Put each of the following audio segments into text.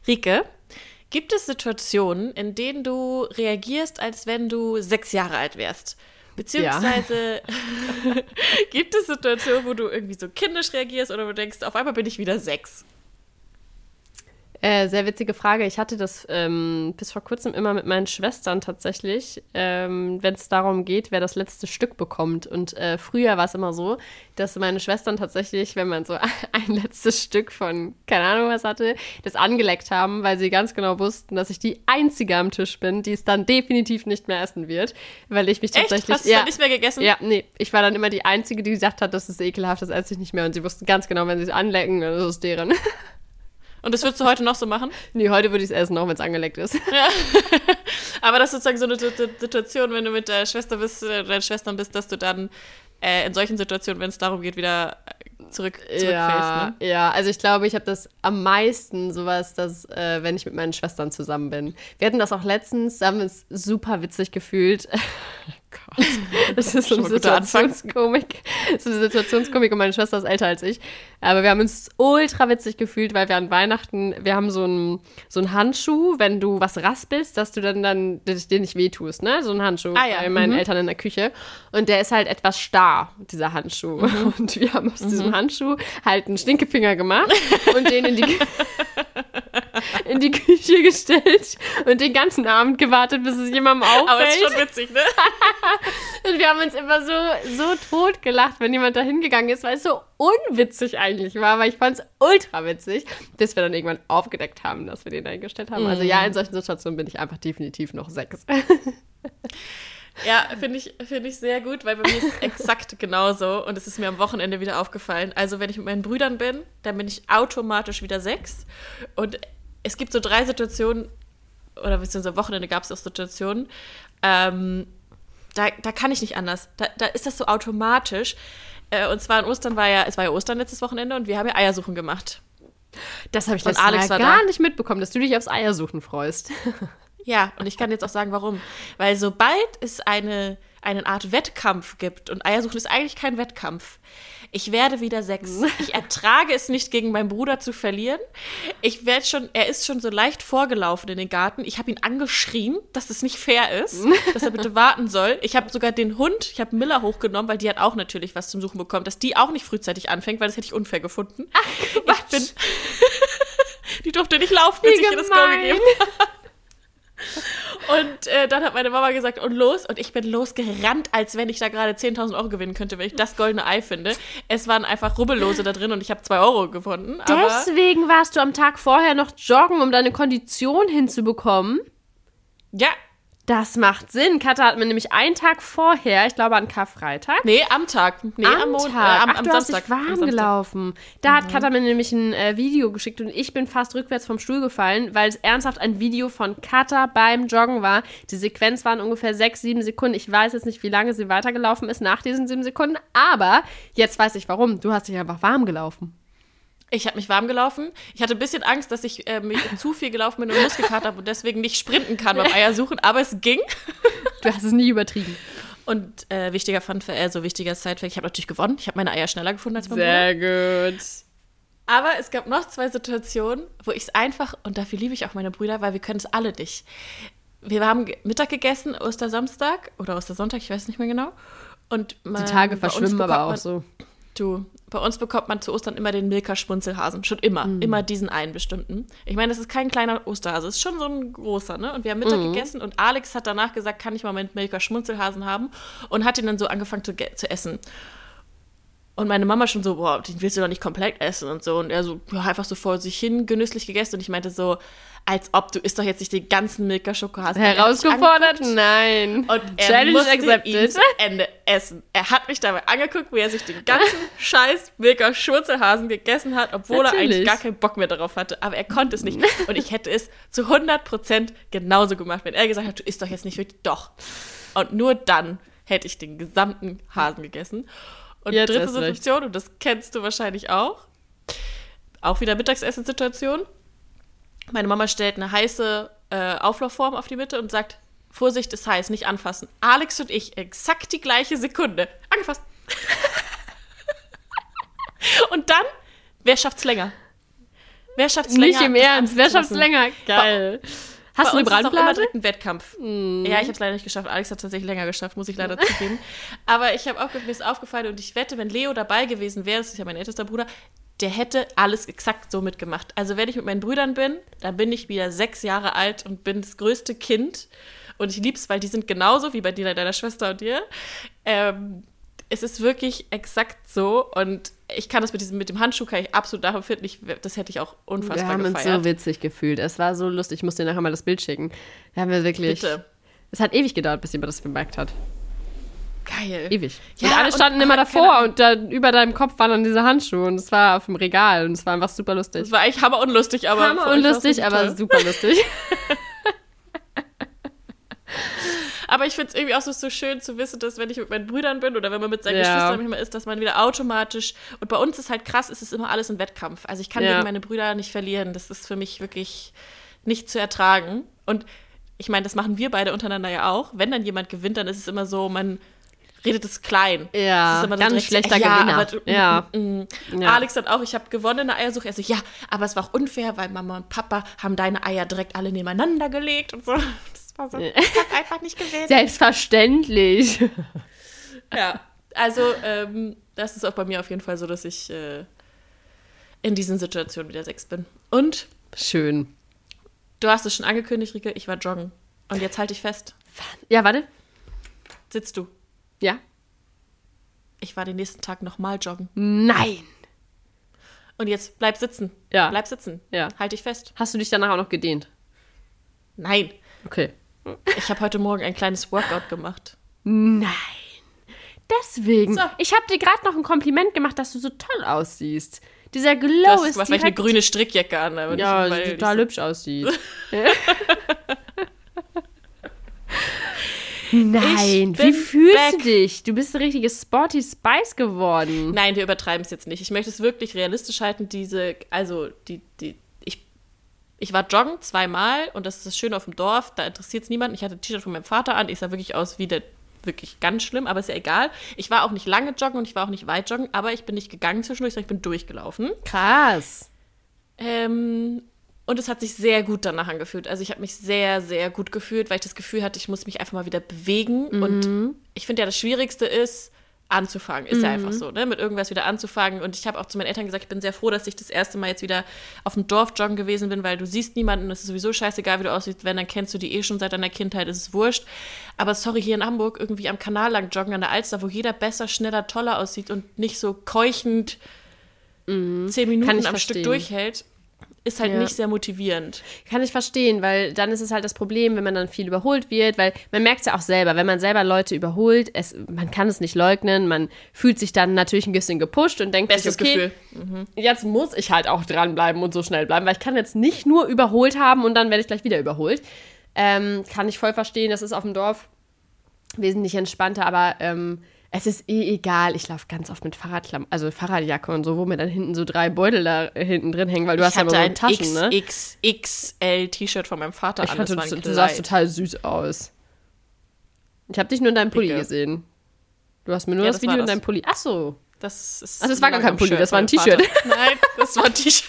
Rike, gibt es Situationen, in denen du reagierst, als wenn du 6 Jahre alt wärst? Beziehungsweise gibt es Situationen, wo du irgendwie so kindisch reagierst oder wo du denkst, auf einmal bin ich wieder 6? Sehr witzige Frage. Ich hatte das bis vor kurzem immer mit meinen Schwestern tatsächlich, wenn es darum geht, wer das letzte Stück bekommt. Und früher war es immer so, dass meine Schwestern tatsächlich, wenn man so ein letztes Stück von, keine Ahnung was hatte, das angeleckt haben, weil sie ganz genau wussten, dass ich die Einzige am Tisch bin, die es dann definitiv nicht mehr essen wird. Weil ich mich tatsächlich... Echt? Hast du es dann nicht mehr gegessen? Ja, nee. Ich war dann immer die Einzige, die gesagt hat, das ist ekelhaft, das esse ich nicht mehr. Und sie wussten ganz genau, wenn sie es anlecken, dann ist es deren. Und das würdest du heute noch so machen? Nee, heute würde ich es essen, auch wenn es angeleckt ist. Ja. Aber das ist sozusagen so eine Situation, wenn du mit deiner Schwester bist, deinen Schwestern bist, dass du dann in solchen Situationen, wenn es darum geht, wieder zurückfällst. Ne? Ja, also ich glaube, ich habe das am meisten sowas, dass wenn ich mit meinen Schwestern zusammen bin. Wir hatten das auch letztens, da haben wir es super witzig gefühlt. Gott, das ist so eine Situationskomik. Das ist eine Situationskomik und meine Schwester ist älter als ich. Aber wir haben uns ultra witzig gefühlt, weil wir an Weihnachten, wir haben so einen Handschuh, wenn du was raspelst, dass du dann dir nicht wehtust, ne? So ein Handschuh bei meinen Eltern in der Küche. Und der ist halt etwas starr, dieser Handschuh. Und wir haben aus diesem Handschuh halt einen Stinkefinger gemacht und den in die Küche gestellt und den ganzen Abend gewartet, bis es jemandem auffällt. Aber ist schon witzig, ne? Und wir haben uns immer so tot gelacht, wenn jemand da hingegangen ist, weil es so unwitzig eigentlich war, aber ich fand es ultra witzig, bis wir dann irgendwann aufgedeckt haben, dass wir den eingestellt haben. Also ja, in solchen Situationen bin ich einfach definitiv noch 6. Ja, finde ich sehr gut, weil bei mir ist es exakt genauso und es ist mir am Wochenende wieder aufgefallen. Also wenn ich mit meinen Brüdern bin, dann bin ich automatisch wieder 6 und es gibt so 3 Situationen, oder beziehungsweise am Wochenende gab es auch Situationen, da kann ich nicht anders. Da ist das so automatisch. Und zwar an Ostern es war ja Ostern letztes Wochenende und wir haben ja Eiersuchen gemacht. Das habe ich letztes Mal gar nicht mitbekommen, dass du dich aufs Eiersuchen freust. Ja, und ich kann jetzt auch sagen, warum. Weil sobald es eine Art Wettkampf gibt, und Eiersuchen ist eigentlich kein Wettkampf, ich werde wieder 6. Ich ertrage es nicht, gegen meinen Bruder zu verlieren. Er ist schon so leicht vorgelaufen in den Garten. Ich habe ihn angeschrien, dass es nicht fair ist, dass er bitte warten soll. Ich habe sogar den Hund, ich habe Miller hochgenommen, weil die hat auch natürlich was zum Suchen bekommen, dass die auch nicht frühzeitig anfängt, weil das hätte ich unfair gefunden. Ach, Quatsch. Die durfte nicht laufen, bis ich ihr das Go gegeben habe. Und dann hat meine Mama gesagt, und los. Und ich bin losgerannt, als wenn ich da gerade 10.000 Euro gewinnen könnte, wenn ich das goldene Ei finde. Es waren einfach Rubbellose da drin und ich habe 2 Euro gefunden. Deswegen warst du am Tag vorher noch joggen, um deine Kondition hinzubekommen? Ja. Das macht Sinn. Katha hat mir nämlich einen Tag vorher, ich glaube an Karfreitag. Nee, am Tag. Nee, am Montag. Am Samstag. Hast dich warm gelaufen. Da hat Katha mir nämlich ein Video geschickt und ich bin fast rückwärts vom Stuhl gefallen, weil es ernsthaft ein Video von Katha beim Joggen war. Die Sequenz waren ungefähr 6-7 Sekunden. Ich weiß jetzt nicht, wie lange sie weitergelaufen ist nach diesen 7 Sekunden, aber jetzt weiß ich warum. Du hast dich einfach warm gelaufen. Ich habe mich warm gelaufen. Ich hatte ein bisschen Angst, dass ich mich zu viel gelaufen bin und Muskelkater habe und deswegen nicht sprinten kann beim Eiersuchen, aber es ging. Du hast es nie übertrieben. Und wichtiger Side-Fact, ich habe natürlich gewonnen. Ich habe meine Eier schneller gefunden als mein Bruder. Sehr gut. Aber es gab noch 2 Situationen, wo ich es einfach, und dafür liebe ich auch meine Brüder, weil wir können es alle nicht. Wir haben Mittag gegessen, Ostersamstag oder Ostersonntag, ich weiß nicht mehr genau. Und die Tage verschwimmen aber auch so. Du, bei uns bekommt man zu Ostern immer den Milka-Spunzelhasen. Schon immer. Immer diesen einen bestimmten. Ich meine, das ist kein kleiner Osterhase, das ist schon so ein großer, ne? Und wir haben Mittag gegessen und Alex hat danach gesagt, kann ich mal meinen Milka-Schmunzelhasen haben? Und hat ihn dann so angefangen zu essen. Und meine Mama schon so, boah, den willst du doch nicht komplett essen und so. Und er so, ja, einfach so vor sich hin genüsslich gegessen. Und ich meinte so, als ob, du isst doch jetzt nicht den ganzen Milka-Schokohasen. Herausgefordert? Nein. Und er Challenge musste accepted. ihn zu Ende essen. Er hat mich dabei angeguckt, wie er sich den ganzen scheiß Milka-Schurzelhasen gegessen hat, obwohl er eigentlich gar keinen Bock mehr darauf hatte. Aber er konnte es nicht. Und ich hätte es zu 100% genauso gemacht, wenn er gesagt hat, du isst doch jetzt nicht wirklich. Doch. Und nur dann hätte ich den gesamten Hasen gegessen. Und jetzt dritte Situation, und das kennst du wahrscheinlich auch wieder Mittagsessenssituation. Meine Mama stellt eine heiße Auflaufform auf die Mitte und sagt, Vorsicht, ist heiß, nicht anfassen. Alex und ich, exakt die gleiche Sekunde, angefasst. Und dann, wer schafft's länger? Wer schafft's länger? Nicht im Ernst, wer schafft's länger? Geil. Hast du eine Brandblase? Immer direkt ein Wettkampf. Ja, ich habe es leider nicht geschafft. Alex hat es tatsächlich länger geschafft, muss ich leider zugeben. Aber ich habe auch, mir ist aufgefallen und ich wette, wenn Leo dabei gewesen wäre, das ist ja mein ältester Bruder, der hätte alles exakt so mitgemacht. Also wenn ich mit meinen Brüdern bin, dann bin ich wieder 6 Jahre alt und bin das größte Kind. Und ich lieb's, weil die sind genauso wie bei dir, deiner Schwester und dir. Es ist wirklich exakt so und ich kann das mit dem Handschuh kann ich absolut nachempfinden. Das hätte ich auch unfassbar gefeiert. Wir haben uns so witzig gefühlt. Es war so lustig. Ich muss dir nachher mal das Bild schicken. Wir haben ja wirklich... Bitte. Es hat ewig gedauert, bis jemand das bemerkt hat. Geil. Ewig. Ja, und alle standen immer davor und dann über deinem Kopf waren dann diese Handschuhe und es war auf dem Regal und es war einfach super lustig. Das war eigentlich hammerunlustig, aber... aber super lustig. Aber ich finde es irgendwie auch so schön zu wissen, dass wenn ich mit meinen Brüdern bin oder wenn man mit seinen Geschwistern manchmal ist, dass man wieder automatisch, und bei uns ist halt krass, es ist immer alles ein Wettkampf. Also ich kann gegen meine Brüder nicht verlieren. Das ist für mich wirklich nicht zu ertragen. Und ich meine, das machen wir beide untereinander ja auch. Wenn dann jemand gewinnt, dann ist es immer so, man redet es klein. Ja, ist immer ganz direkt, schlechter Gewinner. Aber, Alex hat auch, ich habe gewonnen in der Eiersuche. Er so, ja, aber es war auch unfair, weil Mama und Papa haben deine Eier direkt alle nebeneinander gelegt und so. Das war so, ich hab einfach nicht gewählt. Selbstverständlich. Ja, also das ist auch bei mir auf jeden Fall so, dass ich in diesen Situationen wieder 6 bin. Und? Schön. Du hast es schon angekündigt, Rike, ich war joggen. Und jetzt halte ich fest. Ja, warte. Sitzt du? Ja. Ich war den nächsten Tag nochmal joggen. Nein. Und jetzt bleib sitzen. Ja. Bleib sitzen. Ja. Halt dich fest. Hast du dich danach auch noch gedehnt? Nein. Okay. Ich habe heute Morgen ein kleines Workout gemacht. Nein. Deswegen. So. Ich habe dir gerade noch ein Kompliment gemacht, dass du so toll aussiehst. Dieser Glow Du ist hast vielleicht eine grüne Strickjacke an. Aber ja, nicht, die total hübsch aussieht. Nein, wie fühlst du dich? Du bist ein richtiges Sporty Spice geworden. Nein, wir übertreiben es jetzt nicht. Ich möchte es wirklich realistisch halten. Ich war joggen 2-mal und das ist das Schöne auf dem Dorf. Da interessiert es niemanden. Ich hatte ein T-Shirt von meinem Vater an. Ich sah wirklich aus wie der, wirklich ganz schlimm, aber ist ja egal. Ich war auch nicht lange joggen und ich war auch nicht weit joggen, aber ich bin nicht gegangen zwischendurch, sondern ich bin durchgelaufen. Krass. Und es hat sich sehr gut danach angefühlt. Also ich habe mich sehr, sehr gut gefühlt, weil ich das Gefühl hatte, ich muss mich einfach mal wieder bewegen. Und ich finde ja, das Schwierigste ist, anzufangen. Ist ja einfach so, ne? Mit irgendwas wieder anzufangen. Und ich habe auch zu meinen Eltern gesagt, ich bin sehr froh, dass ich das erste Mal jetzt wieder auf dem Dorf joggen gewesen bin, weil du siehst niemanden. Es ist sowieso scheißegal, wie du aussiehst. Wenn, dann kennst du die schon seit deiner Kindheit. Ist es wurscht. Aber sorry, hier in Hamburg irgendwie am Kanal lang joggen, an der Alster, wo jeder besser, schneller, toller aussieht und nicht so keuchend 10 Minuten am Stück durchhält, ist halt nicht sehr motivierend. Kann ich verstehen, weil dann ist es halt das Problem, wenn man dann viel überholt wird, weil man merkt es ja auch selber, wenn man selber Leute überholt, man kann es nicht leugnen, man fühlt sich dann natürlich ein bisschen gepusht und denkt Bestes sich, okay, Gefühl. Jetzt muss ich halt auch dranbleiben und so schnell bleiben, weil ich kann jetzt nicht nur überholt haben und dann werde ich gleich wieder überholt. Kann ich voll verstehen, das ist auf dem Dorf wesentlich entspannter, aber es ist egal. Ich laufe ganz oft mit Fahrradjacke und so, wo mir dann hinten so 3 Beutel da hinten drin hängen, weil du hast ja immer so Taschen, ne? Ich hatte ein XXL-T-Shirt von meinem Vater an. Du sahst total süß aus. Ich habe dich nur in deinem Pulli gesehen. Du hast mir nur das Video in deinem Pulli. Ach so. Das war gar kein Pulli, das war ein T-Shirt. Nein, das war ein T-Shirt.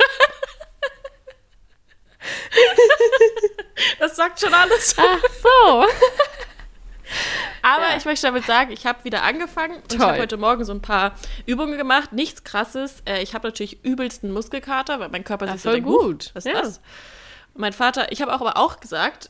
Das sagt schon alles. Ach so. Aber ich möchte damit sagen, ich habe wieder angefangen und ich habe heute Morgen so ein paar Übungen gemacht. Nichts Krasses. Ich habe natürlich übelsten Muskelkater, weil mein Körper sich so denkt, gut. Was ist das? Und mein Vater, ich habe aber auch gesagt,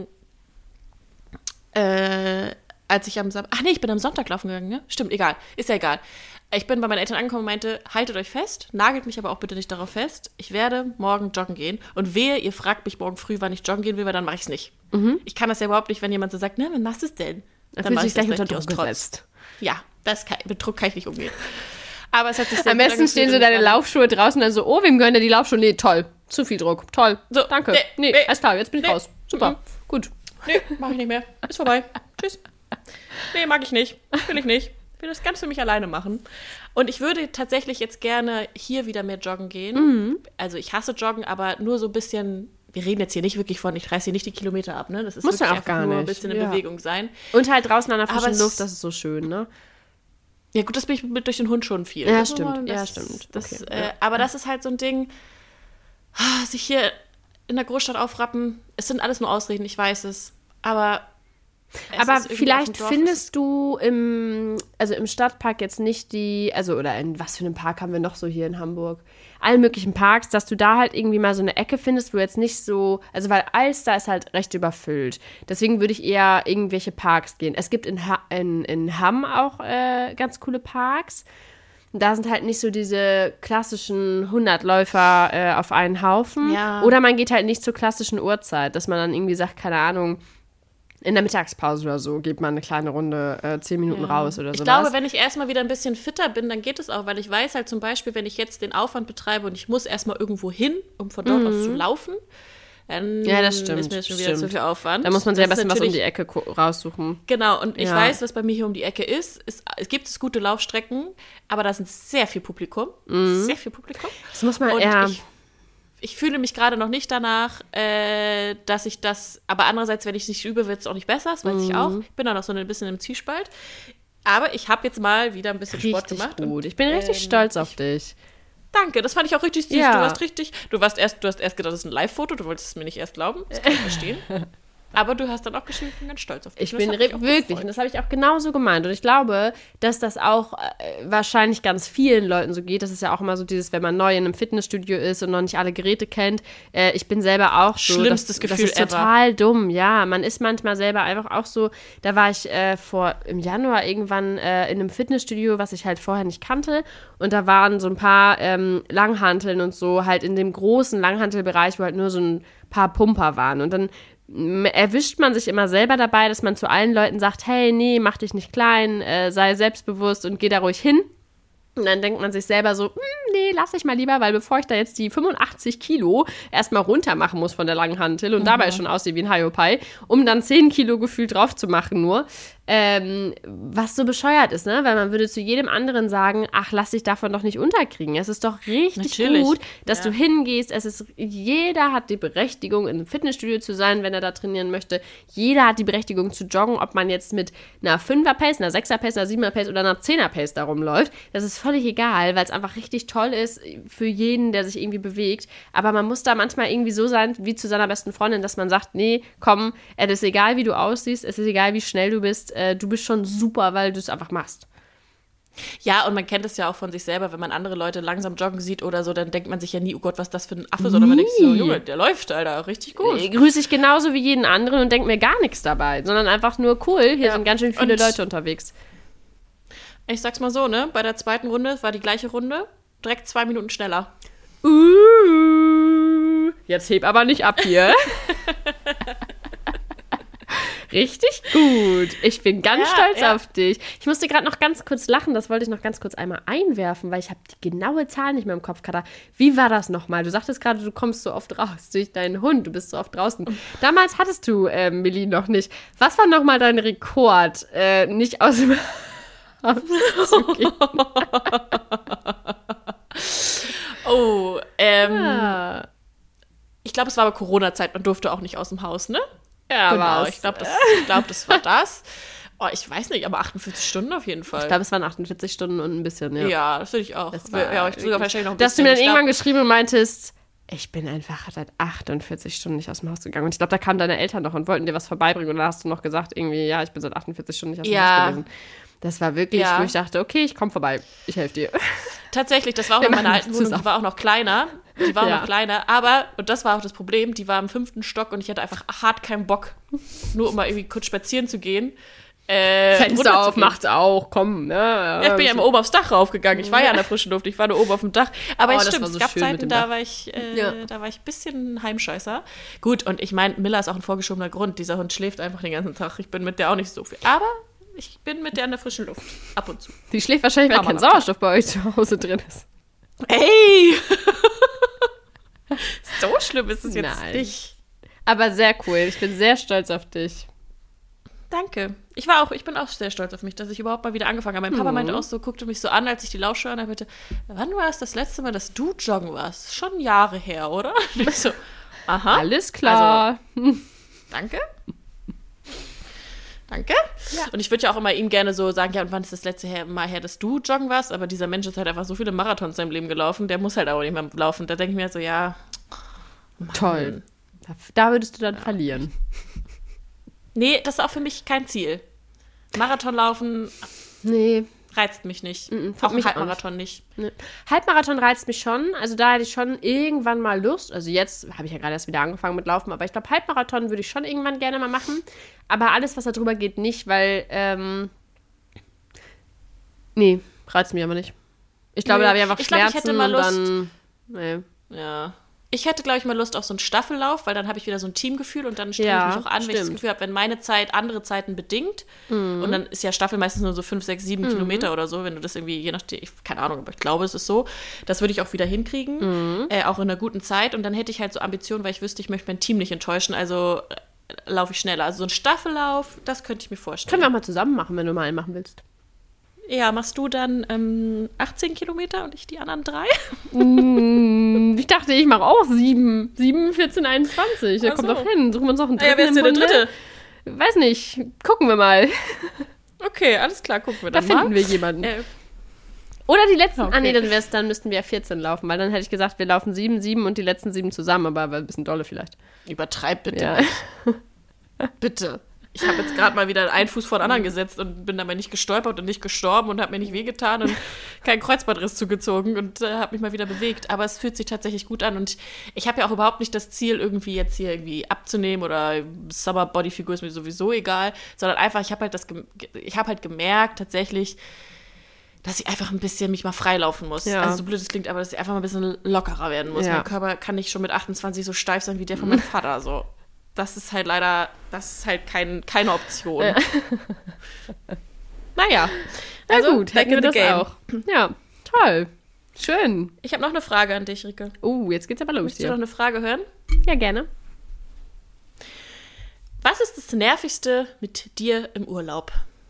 als ich ich bin am Sonntag laufen gegangen, ne? Stimmt, egal. Ist ja egal. Ich bin bei meinen Eltern angekommen und meinte, haltet euch fest, nagelt mich aber auch bitte nicht darauf fest. Ich werde morgen joggen gehen. Und wehe, ihr fragt mich morgen früh, wann ich joggen gehen will, weil dann mache ich es nicht. Ich kann das ja überhaupt nicht, wenn jemand so sagt, ne, wann machst du es denn? Dann mache ich gleich unter Druck gesetzt. Ja, mit Druck kann ich nicht umgehen. Aber es hat sich sehr am besten stehen so deine Laufschuhe draußen und dann so, oh, wem gehören denn die Laufschuhe? Nee, toll. Zu viel Druck. Toll. So, danke. Nee, alles klar, jetzt bin ich raus. Super. Gut. Nee, mach ich nicht mehr. Ist vorbei. Tschüss. Nee, mag ich nicht. Will ich nicht. Ich will das ganz für mich alleine machen. Und ich würde tatsächlich jetzt gerne hier wieder mehr joggen gehen. Also ich hasse Joggen, aber nur so ein bisschen. Wir reden jetzt hier nicht wirklich von, ich reiße hier nicht die Kilometer ab, ne? Das ist muss wirklich ja auch gar nur nicht. Ein bisschen in Bewegung sein. Und halt draußen an der frischen Luft, das ist so schön, ne? Ja gut, das bin ich durch den Hund schon viel. Ja, stimmt. Ja, stimmt. Aber das ist halt so ein Ding, sich hier in der Großstadt aufrappen. Es sind alles nur Ausreden, ich weiß es. Aber vielleicht findest du im Stadtpark jetzt nicht oder in was für einem Park haben wir noch so hier in Hamburg? Allen möglichen Parks, dass du da halt irgendwie mal so eine Ecke findest, wo jetzt nicht so, also weil Alster ist halt recht überfüllt. Deswegen würde ich eher irgendwelche Parks gehen. Es gibt in Hamm auch ganz coole Parks. Da sind halt nicht so diese klassischen 100-Läufer auf einen Haufen. Ja. Oder man geht halt nicht zur klassischen Uhrzeit, dass man dann irgendwie sagt, keine Ahnung, in der Mittagspause oder so geht man eine kleine Runde 10 Minuten raus oder so. Ich glaube, wenn ich erstmal wieder ein bisschen fitter bin, dann geht es auch, weil ich weiß halt zum Beispiel, wenn ich jetzt den Aufwand betreibe und ich muss erstmal irgendwo hin, um von dort aus zu laufen, dann das stimmt, ist mir das schon wieder zu viel Aufwand. Da muss man sich ein bisschen was um die Ecke raussuchen. Genau, und ich weiß, was bei mir hier um die Ecke ist. Es gibt gute Laufstrecken, aber da sind sehr viel Publikum. Sehr viel Publikum. Das muss man Ich fühle mich gerade noch nicht danach, dass ich das, aber andererseits, wenn ich es nicht übe, wird es auch nicht besser, das weiß ich auch. Ich bin da noch so ein bisschen im Zwiespalt. Aber ich habe jetzt mal wieder ein bisschen Sport gemacht. Gut. Ich bin richtig stolz auf dich. Danke, das fand ich auch richtig süß. Ja. Du hast erst gedacht, das ist ein Live-Foto, du wolltest es mir nicht erst glauben, das kann ich verstehen. Aber du hast dann auch geschrieben, ich bin ganz stolz auf dich. Ich bin wirklich, und das habe ich auch genauso gemeint. Und ich glaube, dass das auch wahrscheinlich ganz vielen Leuten so geht. Das ist ja auch immer so dieses, wenn man neu in einem Fitnessstudio ist und noch nicht alle Geräte kennt. Ich bin selber auch so. Schlimmstes Gefühl das ist ever. Total dumm, ja. Man ist manchmal selber einfach auch so. Da war ich im Januar irgendwann in einem Fitnessstudio, was ich halt vorher nicht kannte. Und da waren so ein paar Langhanteln und so, halt in dem großen Langhantelbereich, wo halt nur so ein paar Pumper waren. Und dann erwischt man sich immer selber dabei, dass man zu allen Leuten sagt, hey, nee, mach dich nicht klein, sei selbstbewusst und geh da ruhig hin. Und dann denkt man sich selber so, nee, lass ich mal lieber, weil bevor ich da jetzt die 85 Kilo erstmal runter machen muss von der langen Hantel und dabei schon aussehe wie ein Hiopai, um dann 10 Kilo gefühlt drauf zu machen nur, was so bescheuert ist, ne? Weil man würde zu jedem anderen sagen, ach, lass dich davon doch nicht unterkriegen. Es ist doch richtig gut, dass du hingehst. Jeder hat die Berechtigung, in einem Fitnessstudio zu sein, wenn er da trainieren möchte. Jeder hat die Berechtigung zu joggen, ob man jetzt mit einer 5er-Pace, einer 6er-Pace, einer 7er-Pace oder einer 10er-Pace da rumläuft. Das ist völlig egal, weil es einfach richtig toll ist für jeden, der sich irgendwie bewegt. Aber man muss da manchmal irgendwie so sein, wie zu seiner besten Freundin, dass man sagt, nee, komm, es ist egal, wie du aussiehst, es ist egal, wie schnell du bist, du bist schon super, weil du es einfach machst. Ja, und man kennt es ja auch von sich selber, wenn man andere Leute langsam joggen sieht oder so, dann denkt man sich ja nie, oh Gott, was ist das für ein Affe, sondern man denkt sich so, Junge, der läuft, Alter, richtig gut. Grüße ich genauso wie jeden anderen und denke mir gar nichts dabei, sondern einfach nur cool, hier sind ganz schön viele Leute unterwegs. Ich sag's mal so, ne, bei der zweiten Runde, es war die gleiche Runde, direkt 2 Minuten schneller. Jetzt heb aber nicht ab hier. Richtig gut. Ich bin ganz stolz auf dich. Ich musste gerade noch ganz kurz lachen, das wollte ich noch ganz kurz einmal einwerfen, weil ich habe die genaue Zahl nicht mehr im Kopf, Katha. Wie war das nochmal? Du sagtest gerade, du kommst so oft raus durch deinen Hund, du bist so oft draußen. Damals hattest du Millie noch nicht. Was war nochmal dein Rekord? Nicht aus dem Haus zu gehen. Ich glaube, es war aber Corona-Zeit, man durfte auch nicht aus dem Haus, ne? Ja, genau, ich glaube, das war das. Oh, ich weiß nicht, aber 48 Stunden auf jeden Fall. Ich glaube, es waren 48 Stunden und ein bisschen, ja. Ja, das würde ich auch. Das war ja, ich sogar wahrscheinlich noch ein bisschen. Dass du mir dann irgendwann geschrieben und meintest, ich bin einfach seit 48 Stunden nicht aus dem Haus gegangen. Und ich glaube, da kamen deine Eltern noch und wollten dir was vorbeibringen. Und dann hast du noch gesagt, irgendwie, ja, ich bin seit 48 Stunden nicht aus dem Haus gewesen. Das war wirklich, wo ich dachte, okay, ich komme vorbei, ich helfe dir. Tatsächlich, das war auch noch meine alten Wohnung, die war auch noch kleiner. Aber, und das war auch das Problem, die war im 5. Stock und ich hatte einfach hart keinen Bock, nur um mal irgendwie kurz spazieren zu gehen. Fenster auf, macht's auch, komm. Ne? Ja, ich bin ja immer oben aufs Dach raufgegangen. Ich war ja an der frischen Luft, ich war nur oben auf dem Dach. Aber stimmt, es gab Zeiten, da war ich ein bisschen Heimscheißer. Gut, und ich meine, Miller ist auch ein vorgeschobener Grund. Dieser Hund schläft einfach den ganzen Tag. Ich bin mit der auch nicht so viel. Aber ich bin mit der an der frischen Luft. Ab und zu. Die schläft wahrscheinlich, weil kein Sauerstoff bei euch zu Hause drin ist. Ey! So schlimm ist es jetzt nicht. Aber sehr cool. Ich bin sehr stolz auf dich. Danke. Ich bin auch sehr stolz auf mich, dass ich überhaupt mal wieder angefangen habe. Mein Papa meinte auch so, guckte mich so an, als ich die Laufschuhe an hatte, wann war es das letzte Mal, dass du joggen warst? Schon Jahre her, oder? Und ich so, aha. Alles klar. Also, danke. Danke. Ja. Und ich würde ja auch immer ihm gerne so sagen, ja, und wann ist das letzte Mal her, dass du joggen warst? Aber dieser Mensch ist halt einfach so viele Marathons in seinem Leben gelaufen, der muss halt auch nicht mehr laufen. Da denke ich mir so, ja, Toll. Da würdest du dann verlieren. Nee, das ist auch für mich kein Ziel. Marathon laufen reizt mich nicht. Auch ein Halbmarathon nicht. Nee. Halbmarathon reizt mich schon. Also da hätte ich schon irgendwann mal Lust. Also jetzt habe ich ja gerade erst wieder angefangen mit Laufen, aber ich glaube, Halbmarathon würde ich schon irgendwann gerne mal machen. Aber alles, was da drüber geht, nicht, weil nee, reizt mich aber nicht. Ich glaube, da habe ich einfach Schmerzen ich hätte mal Lust, und dann Ja. Ich hätte, glaube ich, mal Lust auf so einen Staffellauf, weil dann habe ich wieder so ein Teamgefühl und dann strenge ich mich auch an, wenn ich das Gefühl habe, wenn meine Zeit andere Zeiten bedingt und dann ist ja Staffel meistens nur so 5, 6, 7 Kilometer oder so, wenn du das irgendwie, je nachdem, keine Ahnung, aber ich glaube, es ist so, das würde ich auch wieder hinkriegen, auch in einer guten Zeit und dann hätte ich halt so Ambitionen, weil ich wüsste, ich möchte mein Team nicht enttäuschen, also laufe ich schneller. Also so ein Staffellauf, das könnte ich mir vorstellen. Können wir auch mal zusammen machen, wenn du mal einen machen willst. Ja, machst du dann 18 Kilometer und ich die anderen 3? Ich dachte, ich mache auch 7. 7, 14, 21. Da kommt doch hin. Suchen wir uns noch einen dritten. Ja, wer ist denn der dritte? Weiß nicht. Gucken wir mal. Okay, alles klar, gucken wir dann mal. Da finden wir jemanden. Oder die letzten. Okay. Dann müssten wir ja 14 laufen, weil dann hätte ich gesagt, wir laufen 7, 7 und die letzten 7 zusammen, aber ein bisschen dolle vielleicht. Übertreib bitte. Ja. Bitte. Ich habe jetzt gerade mal wieder einen Fuß vor den anderen gesetzt und bin dabei nicht gestolpert und nicht gestorben und habe mir nicht wehgetan und keinen Kreuzbandriss zugezogen und habe mich mal wieder bewegt. Aber es fühlt sich tatsächlich gut an und ich habe ja auch überhaupt nicht das Ziel, irgendwie jetzt hier irgendwie abzunehmen oder Summer-Body-Figur ist mir sowieso egal, sondern einfach, ich habe halt gemerkt tatsächlich, dass ich einfach ein bisschen mich mal freilaufen muss. Ja. Also so blöd es klingt, aber dass ich einfach mal ein bisschen lockerer werden muss. Ja. Mein Körper kann nicht schon mit 28 so steif sein wie der von meinem Vater, so. Das ist halt leider, keine Option. Naja, also gut, hätten wir das auch. Ja, toll. Schön. Ich habe noch eine Frage an dich, Rike. Jetzt geht's aber los. Möchtest du noch eine Frage hören? Ja, gerne. Was ist das Nervigste mit dir im Urlaub?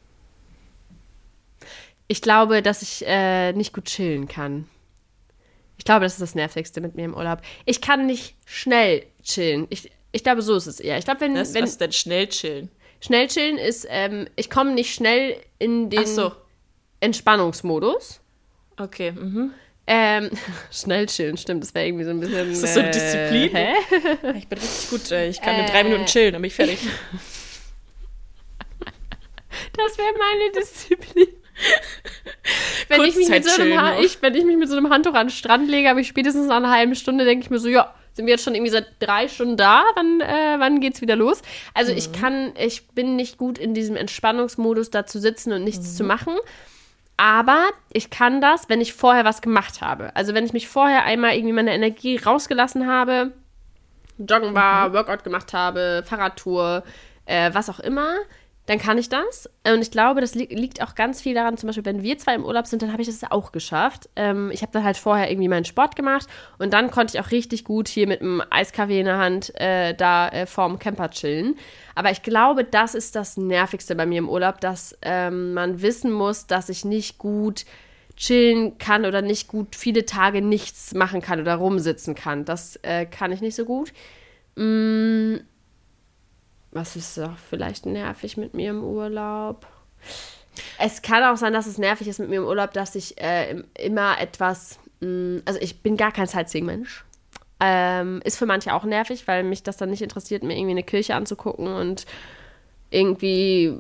Ich glaube, dass ich nicht gut chillen kann. Ich glaube, das ist das Nervigste mit mir im Urlaub. Ich kann nicht schnell chillen. Ich glaube, so ist es eher. Ich glaube, was ist denn schnell chillen? Schnell chillen ist, ich komme nicht schnell in den Entspannungsmodus. Okay, schnell chillen, stimmt. Das wäre irgendwie so ein bisschen... Ist das so Disziplin? Hä? Ich bin richtig gut. Ich kann in 3 Minuten chillen, dann bin ich fertig. Das wäre meine Disziplin. Wenn ich mich mit so einem Handtuch an den Strand lege, habe ich spätestens nach einer halben Stunde, denke ich mir so, ja, sind wir jetzt schon irgendwie seit 3 Stunden da? Wann geht's wieder los? Also ich bin nicht gut in diesem Entspannungsmodus, da zu sitzen und nichts zu machen. Aber ich kann das, wenn ich vorher was gemacht habe. Also wenn ich mich vorher einmal irgendwie meine Energie rausgelassen habe, joggen war, Workout gemacht habe, Fahrradtour, was auch immer, dann kann ich das. Und ich glaube, das liegt auch ganz viel daran, zum Beispiel, wenn wir 2 im Urlaub sind, dann habe ich das auch geschafft. Ich habe dann halt vorher irgendwie meinen Sport gemacht und dann konnte ich auch richtig gut hier mit einem Eiskaffee in der Hand vorm Camper chillen. Aber ich glaube, das ist das Nervigste bei mir im Urlaub, dass man wissen muss, dass ich nicht gut chillen kann oder nicht gut viele Tage nichts machen kann oder rumsitzen kann. Das kann ich nicht so gut. Was ist doch vielleicht nervig mit mir im Urlaub? Es kann auch sein, dass es nervig ist mit mir im Urlaub, dass ich immer etwas, also ich bin gar kein Sightseeing-Mensch. Ist für manche auch nervig, weil mich das dann nicht interessiert, mir irgendwie eine Kirche anzugucken und irgendwie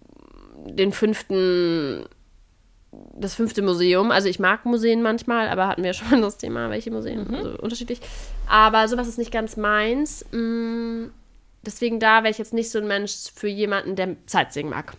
das 5. Museum. Also ich mag Museen manchmal, aber hatten wir schon das Thema, welche Museen, also unterschiedlich. Aber sowas ist nicht ganz meins. Deswegen da wäre ich jetzt nicht so ein Mensch für jemanden, der Sightseeing mag.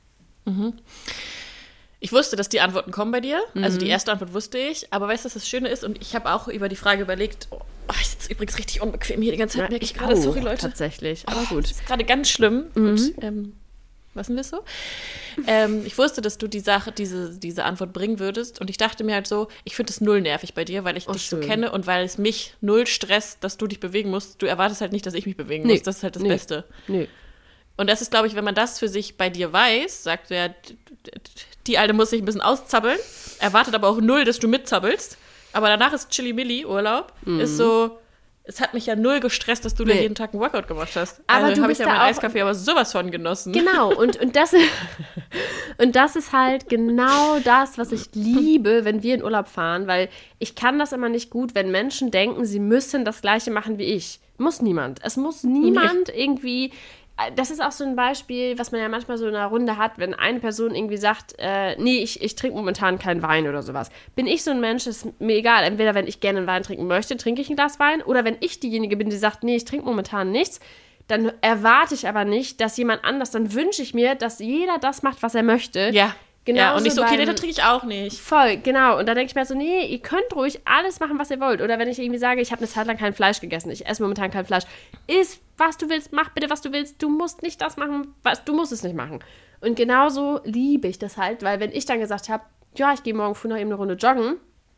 Ich wusste, dass die Antworten kommen bei dir. Also die erste Antwort wusste ich. Aber weißt du, was das Schöne ist? Und ich habe auch über die Frage überlegt, ich sitze übrigens richtig unbequem hier die ganze Zeit. Ja, ich gerade, sorry Leute. Tatsächlich, aber gut. Das ist gerade ganz schlimm. Gut, lassen wir es so. Ich wusste, dass du diese Antwort bringen würdest und ich dachte mir halt so, ich finde es null nervig bei dir, weil ich dich so kenne und weil es mich null stresst, dass du dich bewegen musst. Du erwartest halt nicht, dass ich mich bewegen muss. Das ist halt das Beste. Nee. Und das ist, glaube ich, wenn man das für sich bei dir weiß, sagt er, die Alte muss sich ein bisschen auszappeln, erwartet aber auch null, dass du mitzappelst. Aber danach ist Chili-Milli-Urlaub, ist so... Es hat mich ja null gestresst, dass du da jeden Tag einen Workout gemacht hast. Aber also du bist ich ja meinen Eiskaffee aber sowas von genossen. Genau, und das Und das ist halt genau das, was ich liebe, wenn wir in Urlaub fahren, weil ich kann das immer nicht gut, wenn Menschen denken, sie müssen das Gleiche machen wie ich. Muss niemand. Es muss niemand irgendwie. Das ist auch so ein Beispiel, was man ja manchmal so in einer Runde hat, wenn eine Person irgendwie sagt, nee, ich trinke momentan keinen Wein oder sowas. Bin ich so ein Mensch, ist mir egal. Entweder, wenn ich gerne einen Wein trinken möchte, trinke ich ein Glas Wein. Oder wenn ich diejenige bin, die sagt, nee, ich trinke momentan nichts, dann erwarte ich aber nicht, dass jemand anders, dann wünsche ich mir, dass jeder das macht, was er möchte. Ja. Genau, ja, und nicht so, okay, nee, dann trinke ich auch nicht. Voll, genau. Und da denke ich mir so, nee, ihr könnt ruhig alles machen, was ihr wollt. Oder wenn ich irgendwie sage, ich habe eine Zeit lang kein Fleisch gegessen, ich esse momentan kein Fleisch. Iss, was du willst, mach bitte, was du willst. Du musst nicht das machen, du musst es nicht machen. Und genauso liebe ich das halt, weil wenn ich dann gesagt habe, ja, ich gehe morgen früh noch eben eine Runde joggen,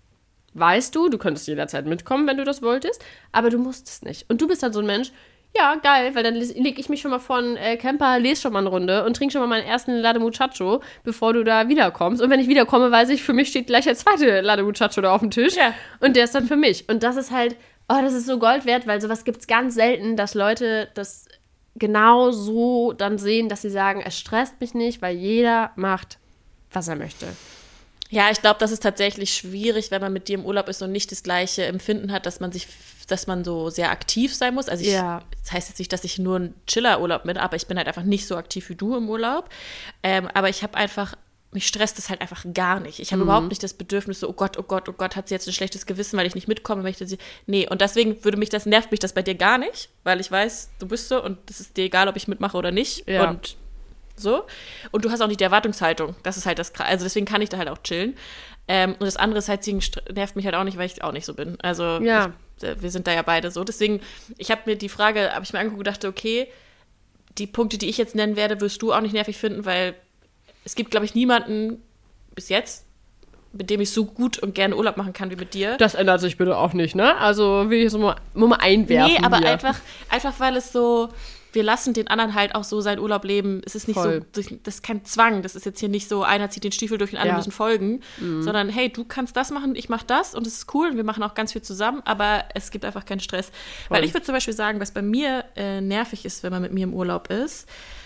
weißt du könntest jederzeit mitkommen, wenn du das wolltest, aber du musst es nicht. Und du bist dann so ein Mensch, ja, geil, weil dann lege ich mich schon mal von Camper, lese schon mal eine Runde und trinke schon mal meinen ersten Latte Muchacho, bevor du da wiederkommst. Und wenn ich wiederkomme, weiß ich, für mich steht gleich der zweite Latte Muchacho da auf dem Tisch. Ja. Und der ist dann für mich. Und das ist halt, das ist so Gold wert, weil sowas gibt es ganz selten, dass Leute das genau so dann sehen, dass sie sagen, es stresst mich nicht, weil jeder macht, was er möchte. Ja, ich glaube, das ist tatsächlich schwierig, wenn man mit dir im Urlaub ist und nicht das gleiche Empfinden hat, dass man so sehr aktiv sein muss. Also das heißt jetzt nicht, dass ich nur einen Chiller-Urlaub bin, aber ich bin halt einfach nicht so aktiv wie du im Urlaub. Aber ich habe einfach, mich stresst das halt einfach gar nicht. Ich habe überhaupt nicht das Bedürfnis so, oh Gott, hat sie jetzt ein schlechtes Gewissen, weil ich nicht mitkomme, möchte sie. Nee, und deswegen nervt mich das bei dir gar nicht, weil ich weiß, du bist so und es ist dir egal, ob ich mitmache oder nicht. Ja. Und so. Und du hast auch nicht die Erwartungshaltung. Das ist halt also deswegen kann ich da halt auch chillen. Und das andere Sightseeing nervt mich halt auch nicht, weil ich auch nicht so bin. Also wir sind da ja beide so. Deswegen, ich habe mir angeguckt und dachte, okay, die Punkte, die ich jetzt nennen werde, wirst du auch nicht nervig finden, weil es gibt, glaube ich, niemanden bis jetzt, mit dem ich so gut und gerne Urlaub machen kann wie mit dir. Das ändert sich bitte auch nicht, ne? Also will ich so mal einwerfen. Nee, aber einfach, weil es so, wir lassen den anderen halt auch so seinen Urlaub leben. Es ist nicht so, das ist kein Zwang. Das ist jetzt hier nicht so, einer zieht den Stiefel durch und alle müssen folgen. Sondern, hey, du kannst das machen, ich mach das und es ist cool und wir machen auch ganz viel zusammen, aber es gibt einfach keinen Stress. Voll. Weil ich würde zum Beispiel sagen, was bei mir nervig ist, wenn man mit mir im Urlaub ist,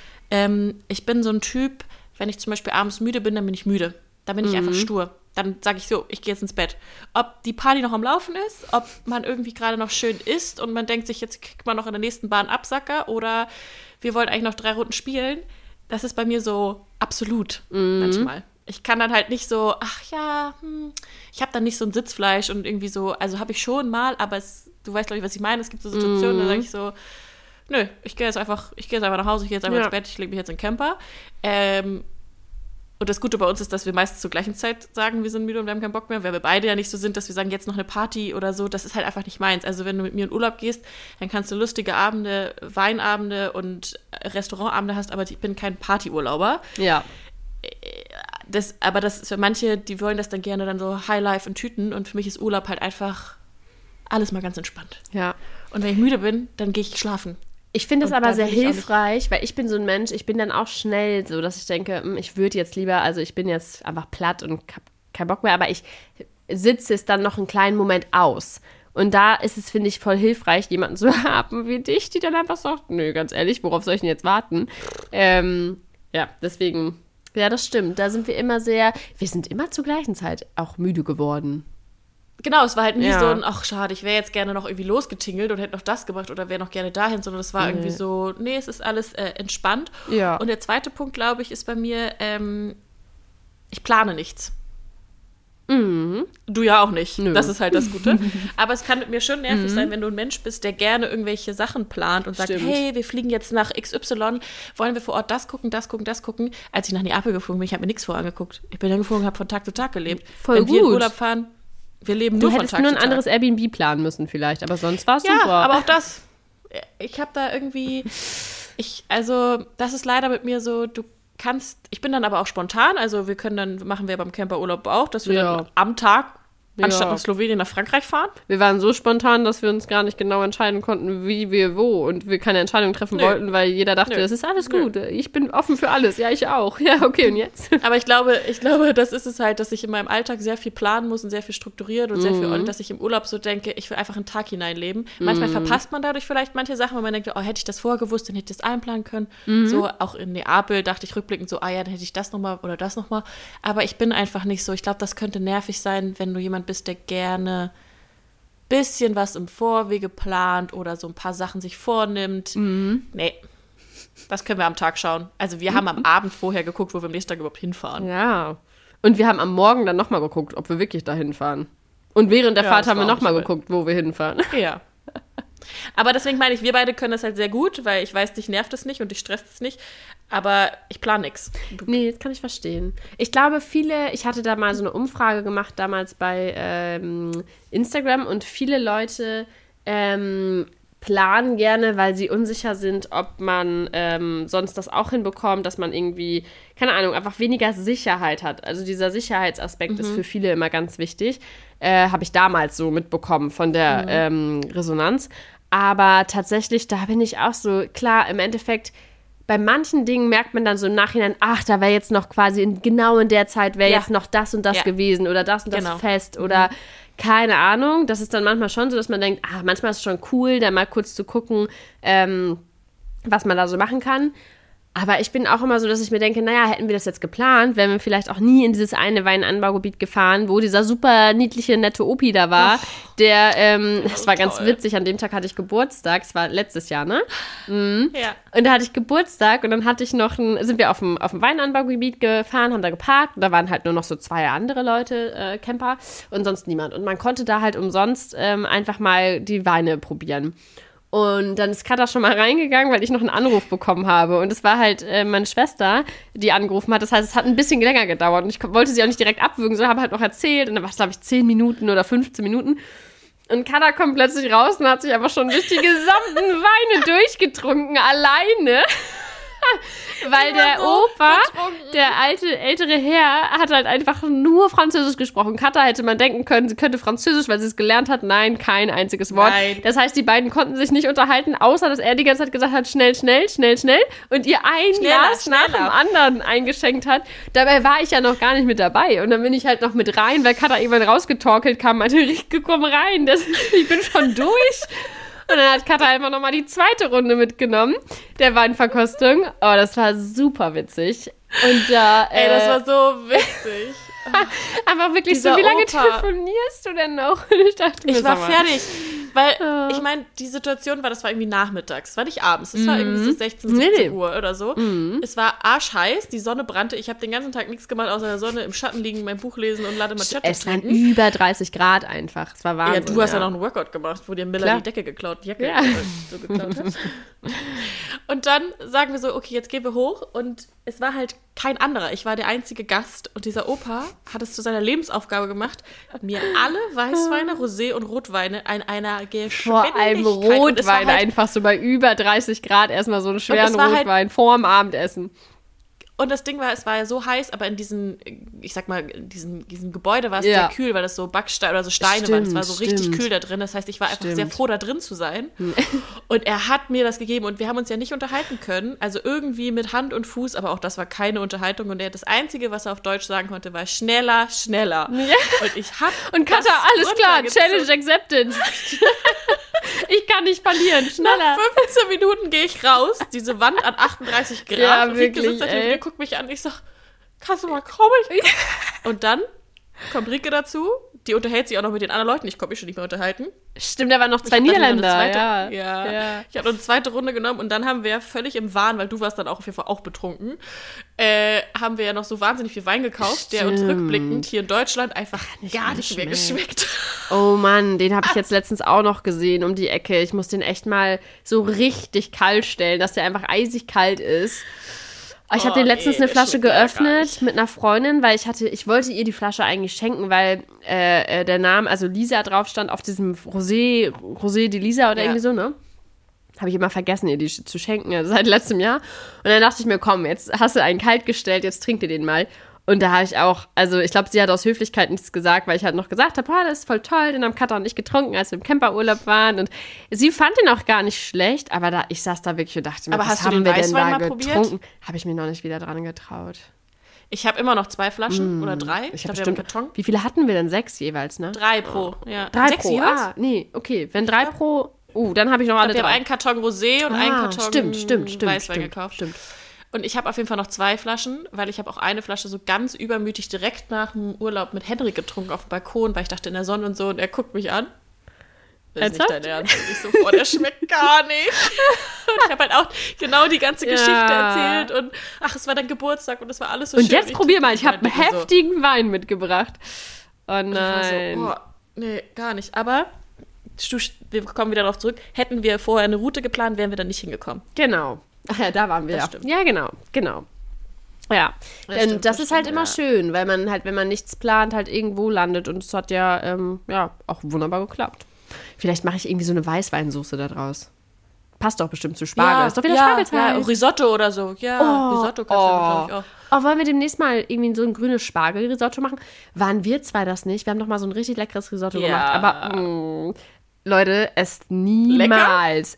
ich bin so ein Typ, wenn ich zum Beispiel abends müde bin, dann bin ich müde. Dann bin ich einfach stur. Dann sage ich so, ich gehe jetzt ins Bett. Ob die Party noch am Laufen ist, ob man irgendwie gerade noch schön isst und man denkt sich, jetzt kriegt man noch in der nächsten Bahn Absacker oder wir wollen eigentlich noch 3 Runden spielen, das ist bei mir so absolut manchmal. Ich kann dann halt nicht so, ich habe dann nicht so ein Sitzfleisch und irgendwie so, also habe ich schon mal, aber du weißt, glaube ich, was ich meine. Es gibt so Situationen, da sage ich so, nö, ich gehe jetzt einfach nach Hause, ich gehe jetzt einfach ins Bett, ich lege mich jetzt in den Camper. Und das Gute bei uns ist, dass wir meistens zur gleichen Zeit sagen, wir sind müde und wir haben keinen Bock mehr, weil wir beide ja nicht so sind, dass wir sagen, jetzt noch eine Party oder so. Das ist halt einfach nicht meins. Also wenn du mit mir in Urlaub gehst, dann kannst du lustige Abende, Weinabende und Restaurantabende hast, aber ich bin kein Partyurlauber. Ja. Aber das ist für manche, die wollen das dann gerne dann so Highlife in Tüten und für mich ist Urlaub halt einfach alles mal ganz entspannt. Ja. Und wenn ich müde bin, dann gehe ich schlafen. Ich finde es aber sehr hilfreich, weil ich bin so ein Mensch, ich bin dann auch schnell so, dass ich denke, ich würde jetzt lieber, also ich bin jetzt einfach platt und habe keinen Bock mehr, aber ich sitze es dann noch einen kleinen Moment aus. Und da ist es, finde ich, voll hilfreich, jemanden zu haben wie dich, die dann einfach sagt, nö, ganz ehrlich, worauf soll ich denn jetzt warten? Deswegen, ja, das stimmt. Da sind wir sind immer zur gleichen Zeit auch müde geworden. Genau, es war halt nie so ein, ach schade, ich wäre jetzt gerne noch irgendwie losgetingelt und hätte noch das gemacht oder wäre noch gerne dahin, sondern es war irgendwie so, nee, es ist alles entspannt. Ja. Und der zweite Punkt, glaube ich, ist bei mir, ich plane nichts. Mhm. Du ja auch nicht. Nö. Das ist halt das Gute. Aber es kann mit mir schon nervig sein, wenn du ein Mensch bist, der gerne irgendwelche Sachen plant und sagt, hey, wir fliegen jetzt nach XY, wollen wir vor Ort das gucken. Als ich nach Neapel geflogen bin, ich habe mir nichts vorangeguckt. Ich bin dann geflogen, habe von Tag zu Tag gelebt. Voll wenn gut. wir in Urlaub fahren, wir leben nur von Tag zu Tag. Du hättest nur ein anderes Airbnb planen müssen vielleicht, aber sonst war es super. Ja, aber auch das. Ich habe da irgendwie, das ist leider mit mir so, ich bin dann aber auch spontan, also machen wir beim Camperurlaub auch, dass wir dann am Tag Anstatt nach Slowenien nach Frankreich fahren? Wir waren so spontan, dass wir uns gar nicht genau entscheiden konnten, wie wir wo und wir keine Entscheidung treffen wollten, weil jeder dachte, das ist alles gut, ich bin offen für alles. Ja, ich auch. Ja, okay, und jetzt? Aber ich glaube, das ist es halt, dass ich in meinem Alltag sehr viel planen muss und sehr viel strukturiert und sehr viel, und dass ich im Urlaub so denke, ich will einfach einen Tag hineinleben. Manchmal verpasst man dadurch vielleicht manche Sachen, weil man denkt, oh, hätte ich das vorher gewusst, dann hätte ich das einplanen können. So, auch in Neapel dachte ich rückblickend so, dann hätte ich das nochmal oder das nochmal. Aber ich bin einfach nicht so. Ich glaube, das könnte nervig sein, wenn du jemand bist, der gerne bisschen was im Vorwege plant oder so ein paar Sachen sich vornimmt. Nee, das können wir am Tag schauen. Also wir haben am Abend vorher geguckt, wo wir am nächsten Tag überhaupt hinfahren. Ja, und wir haben am Morgen dann nochmal geguckt, ob wir wirklich da hinfahren. Und während der Fahrt haben wir nochmal geguckt, wo wir hinfahren. Ja. Aber deswegen meine ich, wir beide können das halt sehr gut, weil ich weiß, dich nervt es nicht und dich stresst es nicht. Aber ich plane nichts. Nee, das kann ich verstehen. Ich glaube, ich hatte da mal so eine Umfrage gemacht, damals bei Instagram, und viele Leute planen gerne, weil sie unsicher sind, ob man sonst das auch hinbekommt, dass man irgendwie, keine Ahnung, einfach weniger Sicherheit hat. Also dieser Sicherheitsaspekt ist für viele immer ganz wichtig. Habe ich damals so mitbekommen von der Resonanz. Aber tatsächlich, da bin ich auch so, klar, im Endeffekt, bei manchen Dingen merkt man dann so im Nachhinein, da wäre jetzt noch quasi genau in der Zeit wäre jetzt noch das und das gewesen oder das und das Fest oder keine Ahnung. Das ist dann manchmal schon so, dass man denkt, manchmal ist es schon cool, da mal kurz zu gucken, was man da so machen kann. Aber ich bin auch immer so, dass ich mir denke, naja, hätten wir das jetzt geplant, wären wir vielleicht auch nie in dieses eine Weinanbaugebiet gefahren, wo dieser super niedliche, nette Opi da war, das war ganz witzig, an dem Tag hatte ich Geburtstag, es war letztes Jahr, ne? Ja. Und da hatte ich Geburtstag und dann hatte ich sind wir auf dem Weinanbaugebiet gefahren, haben da geparkt und da waren halt nur noch so 2 andere Leute, Camper und sonst niemand. Und man konnte da halt umsonst einfach mal die Weine probieren. Und dann ist Katha schon mal reingegangen, weil ich noch einen Anruf bekommen habe. Und es war halt meine Schwester, die angerufen hat. Das heißt, es hat ein bisschen länger gedauert. Und ich wollte sie auch nicht direkt abwürgen, sondern habe halt noch erzählt. Und dann war es, glaube ich, 10 Minuten oder 15 Minuten. Und Katha kommt plötzlich raus und hat sich einfach schon durch die gesamten Weine durchgetrunken, alleine. Weil der Opa, der ältere Herr, hat halt einfach nur Französisch gesprochen. Katha hätte man denken können, sie könnte Französisch, weil sie es gelernt hat. Nein, kein einziges Wort. Nein. Das heißt, die beiden konnten sich nicht unterhalten, außer dass er die ganze Zeit gesagt hat, schnell, schnell, schnell, schnell. Und ihr ein Glas nach dem anderen eingeschenkt hat. Dabei war ich ja noch gar nicht mit dabei. Und dann bin ich halt noch mit rein, weil Katha irgendwann rausgetorkelt kam, meinte, Rieke, komm rein, ich bin schon durch. Und dann hat Katha einfach nochmal die zweite Runde mitgenommen, der Weinverkostung. Oh, das war super witzig. Und da, das war so witzig. Aber wirklich so, wie lange telefonierst du denn noch? Und ich war fertig. Weil, ich meine, die Situation das war irgendwie nachmittags. Es war nicht abends. Es war irgendwie so 16, 17 Uhr oder so. Es war arschheiß, die Sonne brannte. Ich habe den ganzen Tag nichts gemacht, außer der Sonne, im Schatten liegen, mein Buch lesen und Latte Macchiato Es waren über 30 Grad einfach. Es war Wahnsinn. Ja, du hast ja noch einen Workout gemacht, wo dir Miller die Decke geklaut, die Jacke so geklaut hat. Und dann sagen wir so, okay, jetzt gehen wir hoch. Und es war halt kein anderer. Ich war der einzige Gast. Und dieser Opa hat es zu seiner Lebensaufgabe gemacht, mir alle Weißweine, Rosé und Rotweine in einer Geschwindigkeit. Vor allem Rotwein halt, einfach so bei über 30 Grad erstmal so einen schweren Rotwein halt, vorm Abendessen. Und das Ding war, es war ja so heiß, aber in diesem, ich sag mal, in diesem Gebäude war es sehr kühl, weil das so Backsteine oder so Steine waren. Es war so richtig kühl da drin. Das heißt, ich war einfach sehr froh, da drin zu sein. Und er hat mir das gegeben. Und wir haben uns ja nicht unterhalten können. Also irgendwie mit Hand und Fuß, aber auch das war keine Unterhaltung. Und das Einzige, was er auf Deutsch sagen konnte, war schneller, schneller. Ja. Und ich hab und Katha, alles klar, Challenge accepted. Ich kann nicht verlieren, schneller. Nach 15 Minuten gehe ich raus, diese Wand an 38 Grad. Ja, wirklich, und guckt mich an, ich sag, kannst du mal kommen? Und dann kommt Rieke dazu, die unterhält sich auch noch mit den anderen Leuten, ich konnte mich schon nicht mehr unterhalten. Stimmt, da waren noch 2 Niederländer. Ja. Ich habe noch eine zweite Runde genommen und dann haben wir völlig im Wahn, weil du warst dann auch auf jeden Fall auch betrunken, haben wir ja noch so wahnsinnig viel Wein gekauft, der uns rückblickend hier in Deutschland einfach gar nicht mehr geschmeckt. Oh Mann, den habe ich jetzt letztens auch noch gesehen um die Ecke. Ich muss den echt mal so richtig kalt stellen, dass der einfach eisig kalt ist. Ich habe den letztens eine Flasche geöffnet mit einer Freundin, weil ich wollte ihr die Flasche eigentlich schenken, weil der Name, also Lisa drauf stand auf diesem Rosé die Lisa oder irgendwie so, ne? Habe ich immer vergessen, ihr die zu schenken, also seit letztem Jahr. Und dann dachte ich mir, komm, jetzt hast du einen kalt gestellt, jetzt trink dir den mal. Und da habe ich auch, also ich glaube, sie hat aus Höflichkeit nichts gesagt, weil ich halt noch gesagt habe, das ist voll toll, den haben Katha und ich getrunken, als wir im Camperurlaub waren. Und sie fand ihn auch gar nicht schlecht, aber ich saß da wirklich und dachte mir, was haben wir denn da getrunken? Habe ich mir noch nicht wieder dran getraut. Ich habe immer noch 2 Flaschen oder 3. Ich glaube, bestimmt. Karton. Wie viele hatten wir denn? 6 jeweils, ne? 3 pro, ja. 3 6 pro, jeweils? Nee, okay. Wenn 3 pro, dann habe ich noch alle 3. Wir haben einen Karton Rosé und einen Karton stimmt, Weißwein gekauft. Stimmt. Und ich habe auf jeden Fall noch 2 Flaschen, weil ich habe auch eine Flasche so ganz übermütig direkt nach dem Urlaub mit Henrik getrunken auf dem Balkon, weil ich dachte in der Sonne und so, und er guckt mich an. Das ist nicht dein Ernst. Und ich so, boah, der schmeckt gar nicht. Und ich habe halt auch genau die ganze Geschichte erzählt und es war dein Geburtstag und es war alles so schön. Und jetzt probier mal, ich habe einen heftigen Wein mitgebracht. Oh nein. So, nee, gar nicht. Aber wir kommen wieder darauf zurück. Hätten wir vorher eine Route geplant, wären wir dann nicht hingekommen. Genau. Ach ja, da waren wir. Das stimmt. Ja, genau. Ja, denn das ist halt immer schön, weil man halt, wenn man nichts plant, halt irgendwo landet und es hat ja auch wunderbar geklappt. Vielleicht mache ich irgendwie so eine Weißweinsoße da draus. Passt doch bestimmt zu Spargel. Ja, ist doch wieder Spargelzeit. Ja, Risotto oder so. Ja, Risotto kannst du, glaube ich, auch. Wollen wir demnächst mal irgendwie so ein grünes Spargelrisotto machen? Waren wir 2 das nicht? Wir haben doch mal so ein richtig leckeres Risotto gemacht. Aber, Leute, esst niemals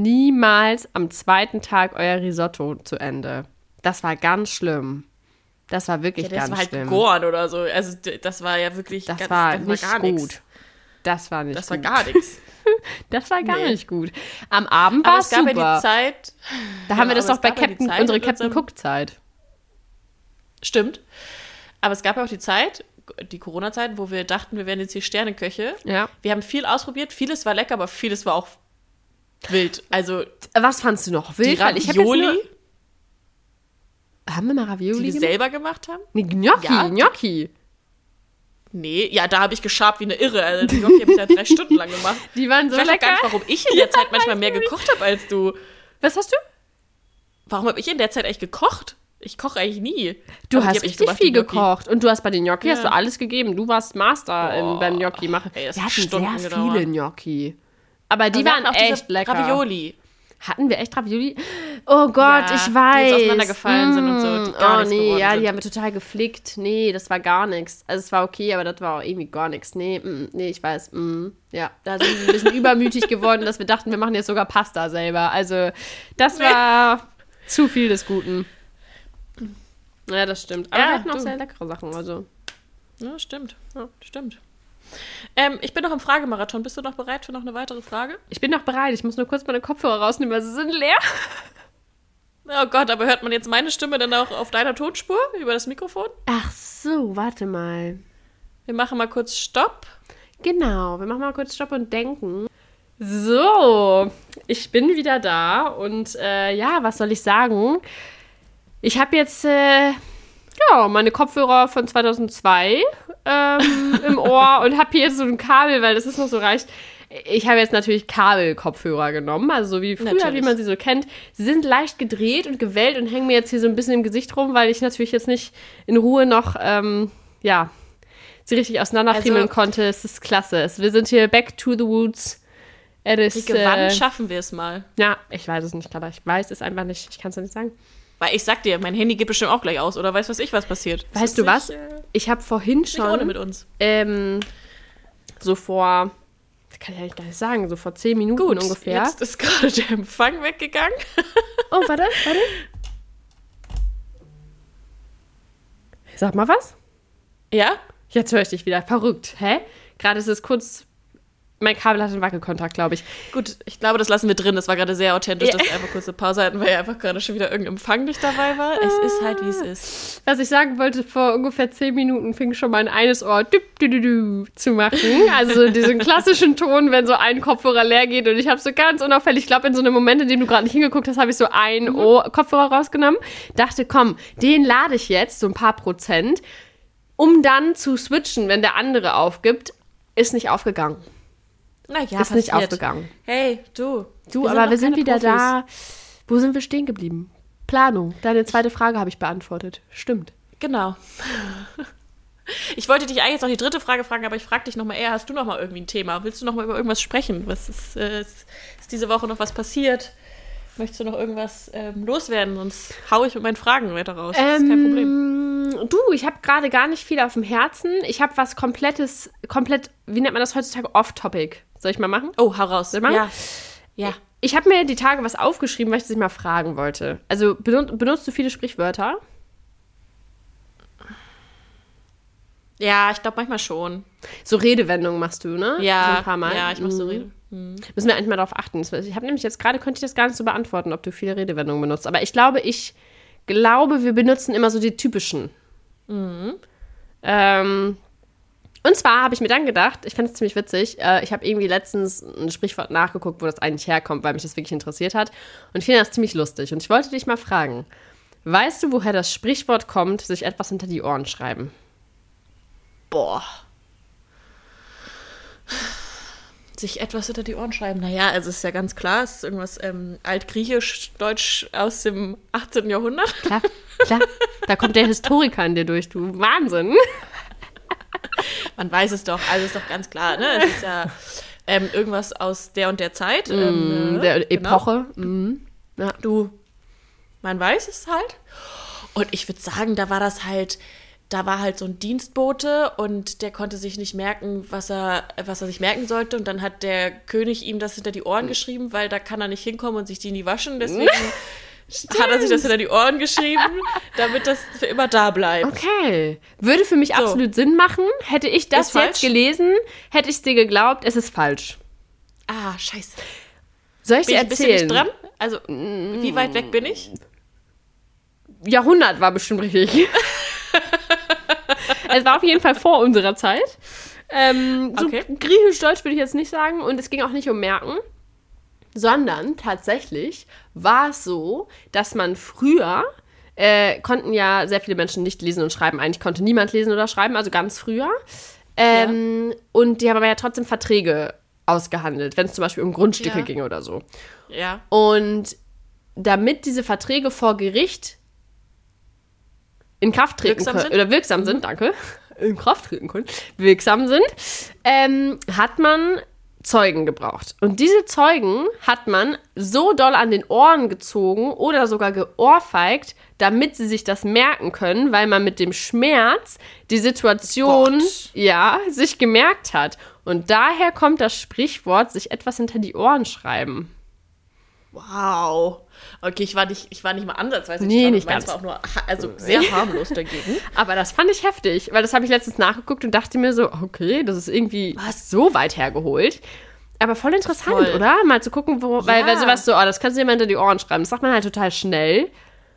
am 2. Tag euer Risotto zu Ende. Das war ganz schlimm. Das war wirklich ganz schlimm. Das war halt Gorn oder so. Also das war ja wirklich das war gar gut. Das war gar nichts. Das war gar nicht gut. Am Abend war es super. Aber es gab ja die Zeit. Da haben wir das doch bei unsere Captain Cook-Zeit. Stimmt. Aber es gab ja auch die Zeit, die Corona-Zeit, wo wir dachten, wir wären jetzt hier Sterneköche. Ja. Wir haben viel ausprobiert. Vieles war lecker, aber vieles war auch wild. Also was fandst du noch wild? Die Ravioli. Haben wir mal Ravioli die wir selber gemacht haben? Nee, Gnocchi. Nee, ja, da habe ich geschabt wie eine Irre. Also die Gnocchi habe ich ja 3 Stunden lang gemacht. Die waren so lecker. Ich weiß auch gar nicht, warum ich in der Zeit manchmal mehr gekocht habe als du. Was hast du? Warum habe ich in der Zeit eigentlich gekocht? Ich koche eigentlich nie. Du hast richtig viel gekocht. Und du hast bei den Gnocchi hast du alles gegeben. Du warst Master beim Gnocchi machen. Wir hatten sehr viele Gnocchi. Aber die waren echt lecker. Ravioli. Hatten wir echt Ravioli? Oh Gott, ich weiß. Die auseinandergefallen sind und so. Die gar nichts geworden sind. Die haben wir total geflickt. Nee, das war gar nichts. Also es war okay, aber das war auch irgendwie gar nichts. Nee, ich weiß. Ja, da sind wir ein bisschen übermütig geworden, dass wir dachten, wir machen jetzt sogar Pasta selber. Also das war zu viel des Guten. Ja, das stimmt. Aber wir hatten auch sehr leckere Sachen. Also. Ja, stimmt. Ich bin noch im Fragemarathon. Bist du noch bereit für noch eine weitere Frage? Ich bin noch bereit. Ich muss nur kurz meine Kopfhörer rausnehmen, weil sie sind leer. Oh Gott, aber hört man jetzt meine Stimme dann auch auf deiner Tonspur über das Mikrofon? Ach so, warte mal. Wir machen mal kurz Stopp. Genau, wir machen mal kurz Stopp und denken. So, ich bin wieder da und was soll ich sagen? Ich habe jetzt meine Kopfhörer von 2002 im Ohr und habe hier jetzt so ein Kabel, weil das ist noch so reicht. Ich habe jetzt natürlich Kabelkopfhörer genommen, also so wie früher, wie man sie so kennt. Sie sind leicht gedreht und gewellt und hängen mir jetzt hier so ein bisschen im Gesicht rum, weil ich natürlich jetzt nicht in Ruhe noch, sie richtig auseinanderfriemeln konnte. Es ist klasse. Wir sind hier back to the woods. Wann schaffen wir es mal? Ja, ich weiß es nicht, Carla. Ich weiß es einfach nicht. Ich kann es nicht sagen. Weil ich sag dir, mein Handy geht bestimmt auch gleich aus, oder weiß was passiert. Weißt du was? Ich habe vorhin schon ohne mit uns. So vor, kann ich eigentlich gar nicht sagen, so vor 10 Minuten ungefähr. Jetzt ist gerade der Empfang weggegangen. Oh, warte. Sag mal was. Ja? Jetzt höre ich dich wieder. Verrückt. Hä? Gerade ist es kurz. Mein Kabel hat einen Wackelkontakt, glaube ich. Gut, ich glaube, das lassen wir drin. Das war gerade sehr authentisch, dass wir einfach kurz eine Pause hatten, weil ja einfach gerade schon wieder irgendein Empfang nicht dabei war. Es ist halt, wie es ist. Was ich sagen wollte, vor ungefähr 10 Minuten fing schon mein eines Ohr zu machen. Also diesen klassischen Ton, wenn so ein Kopfhörer leer geht. Und ich habe so ganz unauffällig, ich glaube, in so einem Moment, in dem du gerade nicht hingeguckt hast, habe ich so ein Kopfhörer rausgenommen. Dachte, komm, den lade ich jetzt, so ein paar Prozent, um dann zu switchen, wenn der andere aufgibt. Ist nicht aufgegangen. Naja, ist nicht aufgegangen. Hey, du, aber wir sind wieder Profis. Da. Wo sind wir stehen geblieben? Planung. Deine zweite Frage habe ich beantwortet. Stimmt. Genau. Ich wollte dich eigentlich jetzt noch die dritte Frage fragen, aber ich frage dich nochmal eher, hast du nochmal irgendwie ein Thema? Willst du nochmal über irgendwas sprechen? Was ist diese Woche noch was passiert? Möchtest du noch irgendwas loswerden? Sonst haue ich mit meinen Fragen weiter raus. Das ist kein Problem. Du, ich habe gerade gar nicht viel auf dem Herzen. Ich habe was komplett, wie nennt man das heutzutage? Off-Topic. Soll ich mal machen? Oh, hau raus. Soll ich machen? Ja. Ich habe mir die Tage was aufgeschrieben, weil ich dich mal fragen wollte. Also, benutzt du viele Sprichwörter? Ja, ich glaube manchmal schon. So Redewendungen machst du, ne? Ja, so ein paar Mal. Ja, ich mach so Rede. Müssen wir eigentlich mal darauf achten. Ich habe nämlich jetzt gerade, könnte ich das gar nicht so beantworten, ob du viele Redewendungen benutzt. Aber ich glaube, wir benutzen immer so die typischen. Und zwar habe ich mir dann gedacht, ich fand es ziemlich witzig, ich habe irgendwie letztens ein Sprichwort nachgeguckt, wo das eigentlich herkommt, weil mich das wirklich interessiert hat. Und ich finde das ziemlich lustig. Und ich wollte dich mal fragen, weißt du, woher das Sprichwort kommt, sich etwas hinter die Ohren schreiben? Boah. Sich etwas hinter die Ohren schreiben. Naja, also ist ja ganz klar, es ist irgendwas altgriechisch, deutsch aus dem 18. Jahrhundert. Klar. Da kommt der Historiker in dir durch, du Wahnsinn. Man weiß es doch, also ist doch ganz klar, ne? Es ist ja irgendwas aus der und der Zeit. Der Epoche. Genau. Ja. Man weiß es halt. Und ich würde sagen, da war halt so ein Dienstbote und der konnte sich nicht merken, was er sich merken sollte. Und dann hat der König ihm das hinter die Ohren geschrieben, weil da kann er nicht hinkommen und sich die nie waschen. Deswegen hat er sich das hinter die Ohren geschrieben, damit das für immer da bleibt. Okay. Würde für mich absolut Sinn machen. Hätte ich das jetzt gelesen, hätte ich es dir geglaubt, es ist falsch. Ah, scheiße. Soll ich dir erzählen? Bin ich dran? Also, wie weit weg bin ich? Jahrhundert war bestimmt richtig. Es war auf jeden Fall vor unserer Zeit. So griechisch-deutsch würde ich jetzt nicht sagen. Und es ging auch nicht um Merken. Sondern tatsächlich war es so, dass man früher, konnten ja sehr viele Menschen nicht lesen und schreiben. Eigentlich konnte niemand lesen oder schreiben, also ganz früher. Und die haben aber ja trotzdem Verträge ausgehandelt, wenn es zum Beispiel um Grundstücke ging oder so. Ja. Und damit diese Verträge vor Gericht in Kraft treten können, oder wirksam sind, in Kraft treten können, wirksam sind, hat man Zeugen gebraucht. Und diese Zeugen hat man so doll an den Ohren gezogen oder sogar geohrfeigt, damit sie sich das merken können, weil man mit dem Schmerz die Situation, sich gemerkt hat. Und daher kommt das Sprichwort, sich etwas hinter die Ohren schreiben. Wow. Okay, ich war nicht mal ansatzweise. Nee, nicht ganz. War auch nur sehr harmlos dagegen. Aber das fand ich heftig, weil das habe ich letztens nachgeguckt und dachte mir so, okay, das ist irgendwie so weit hergeholt. Aber voll interessant, oder? Mal zu gucken, weil sowas so, das kannst du dir mal hinter die Ohren schreiben. Das sagt man halt total schnell.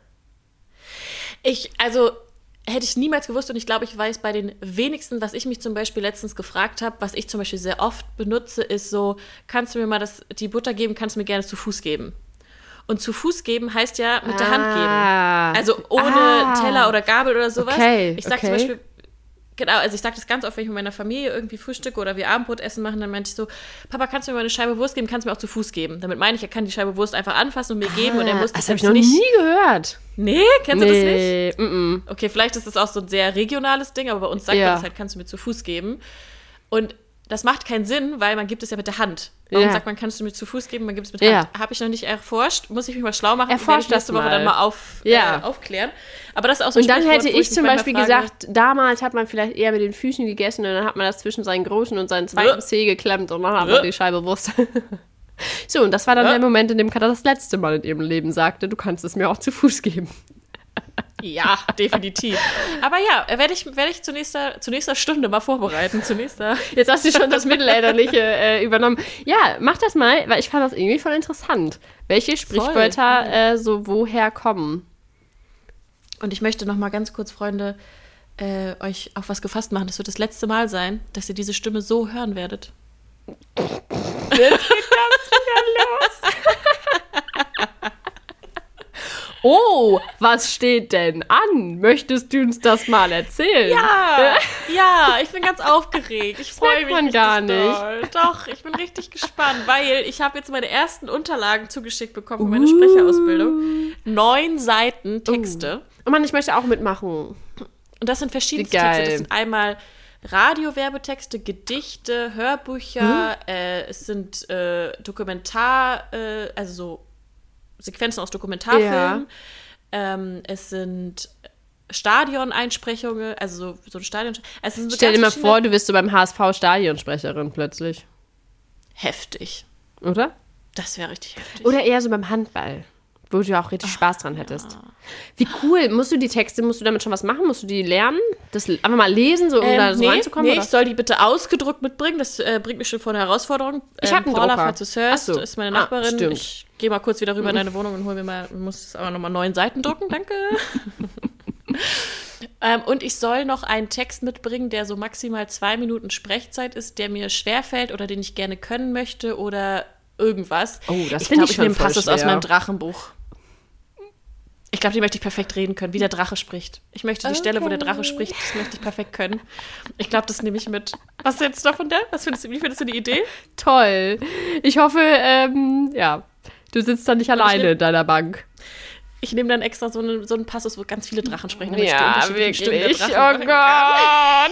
Hätte ich niemals gewusst und ich glaube, ich weiß bei den wenigsten, was ich mich zum Beispiel letztens gefragt habe, was ich zum Beispiel sehr oft benutze, ist so, kannst du mir mal die Butter geben, kannst du mir gerne zu Fuß geben. Und zu Fuß geben heißt ja mit der Hand geben. Also ohne Teller oder Gabel oder sowas. Okay, ich sag zum Beispiel, ich sage das ganz oft, wenn ich mit meiner Familie irgendwie frühstücke oder wir Abendbrotessen machen, dann meinte ich so, Papa, kannst du mir mal eine Scheibe Wurst geben, kannst du mir auch zu Fuß geben. Damit meine ich, er kann die Scheibe Wurst einfach anfassen und mir geben und er muss das habe ich noch nie gehört. Nee, kennst du das nicht? Okay, vielleicht ist das auch so ein sehr regionales Ding, aber bei uns sagt man das halt, kannst du mir zu Fuß geben. Und das macht keinen Sinn, weil man gibt es ja mit der Hand. Warum sagt man, kannst du mir zu Fuß geben, man gibt es mit der Hand. Habe ich noch nicht erforscht, muss ich mich mal schlau machen. Erforscht ich nächste Woche dann mal aufklären. Aber das ist auch so ein Und dann Sprichwort, hätte ich zum Beispiel gesagt, damals hat man vielleicht eher mit den Füßen gegessen und dann hat man das zwischen seinen großen und seinen zweiten Zeh geklemmt und dann hat man die Scheibe Wurst. So, und das war dann der Moment, in dem Katja das letzte Mal in ihrem Leben sagte, du kannst es mir auch zu Fuß geben. Ja, definitiv. Aber ja, werde ich zur nächster Stunde mal vorbereiten. Jetzt hast du schon das Mittelalterliche übernommen. Ja, mach das mal, weil ich fand das irgendwie voll interessant. Welche Sprichwörter so woher kommen. Und ich möchte noch mal ganz kurz, Freunde, euch auf was gefasst machen. Das wird das letzte Mal sein, dass ihr diese Stimme so hören werdet. Jetzt geht das wieder los. Oh, was steht denn an? Möchtest du uns das mal erzählen? Ja, ich bin ganz aufgeregt. Ich freue mich man gar nicht. Doll. Doch, ich bin richtig gespannt, weil ich habe jetzt meine ersten Unterlagen zugeschickt bekommen für meine Sprecherausbildung. 9 Seiten Texte. Oh Mann, ich möchte auch mitmachen. Und das sind verschiedene Texte. Das sind einmal Radiowerbetexte, Gedichte, Hörbücher, es sind also so Sequenzen aus Dokumentarfilmen. Es sind Stadion-Einsprechungen, also so ein Stadion. Also so Stell dir mal vor, du wirst so beim HSV Stadionsprecherin plötzlich. Heftig. Oder? Das wäre richtig heftig. Oder eher so beim Handball, wo du auch richtig Spaß dran hättest. Ja. Wie cool. Musst du damit schon was machen? Musst du die lernen? Das einfach mal lesen, so, um da so reinzukommen? Nee, ich soll die bitte ausgedruckt mitbringen. Das bringt mich schon vor eine Herausforderung. Ich habe einen Paula, Drucker. falls du es hörst, ist meine Nachbarin. Stimmt. Ich gehe mal kurz wieder rüber in deine Wohnung und hol mir mal, muss es aber nochmal 9 Seiten drucken, danke. Und ich soll noch einen Text mitbringen, der so maximal 2 Minuten Sprechzeit ist, der mir schwerfällt oder den ich gerne können möchte oder irgendwas. Oh, das finde ich nehme Passus aus meinem Drachenbuch. Ich glaube, die möchte ich perfekt reden können, wie der Drache spricht. Ich möchte die Stelle, wo der Drache spricht, das möchte ich perfekt können. Ich glaube, das nehme ich mit. Was jetzt davon der? Wie findest du die Idee? Toll. Ich hoffe, du sitzt da nicht alleine in deiner Bank. Ich nehme dann extra so einen Passus, wo ganz viele Drachen sprechen. Ja, wirklich. Oh Gott.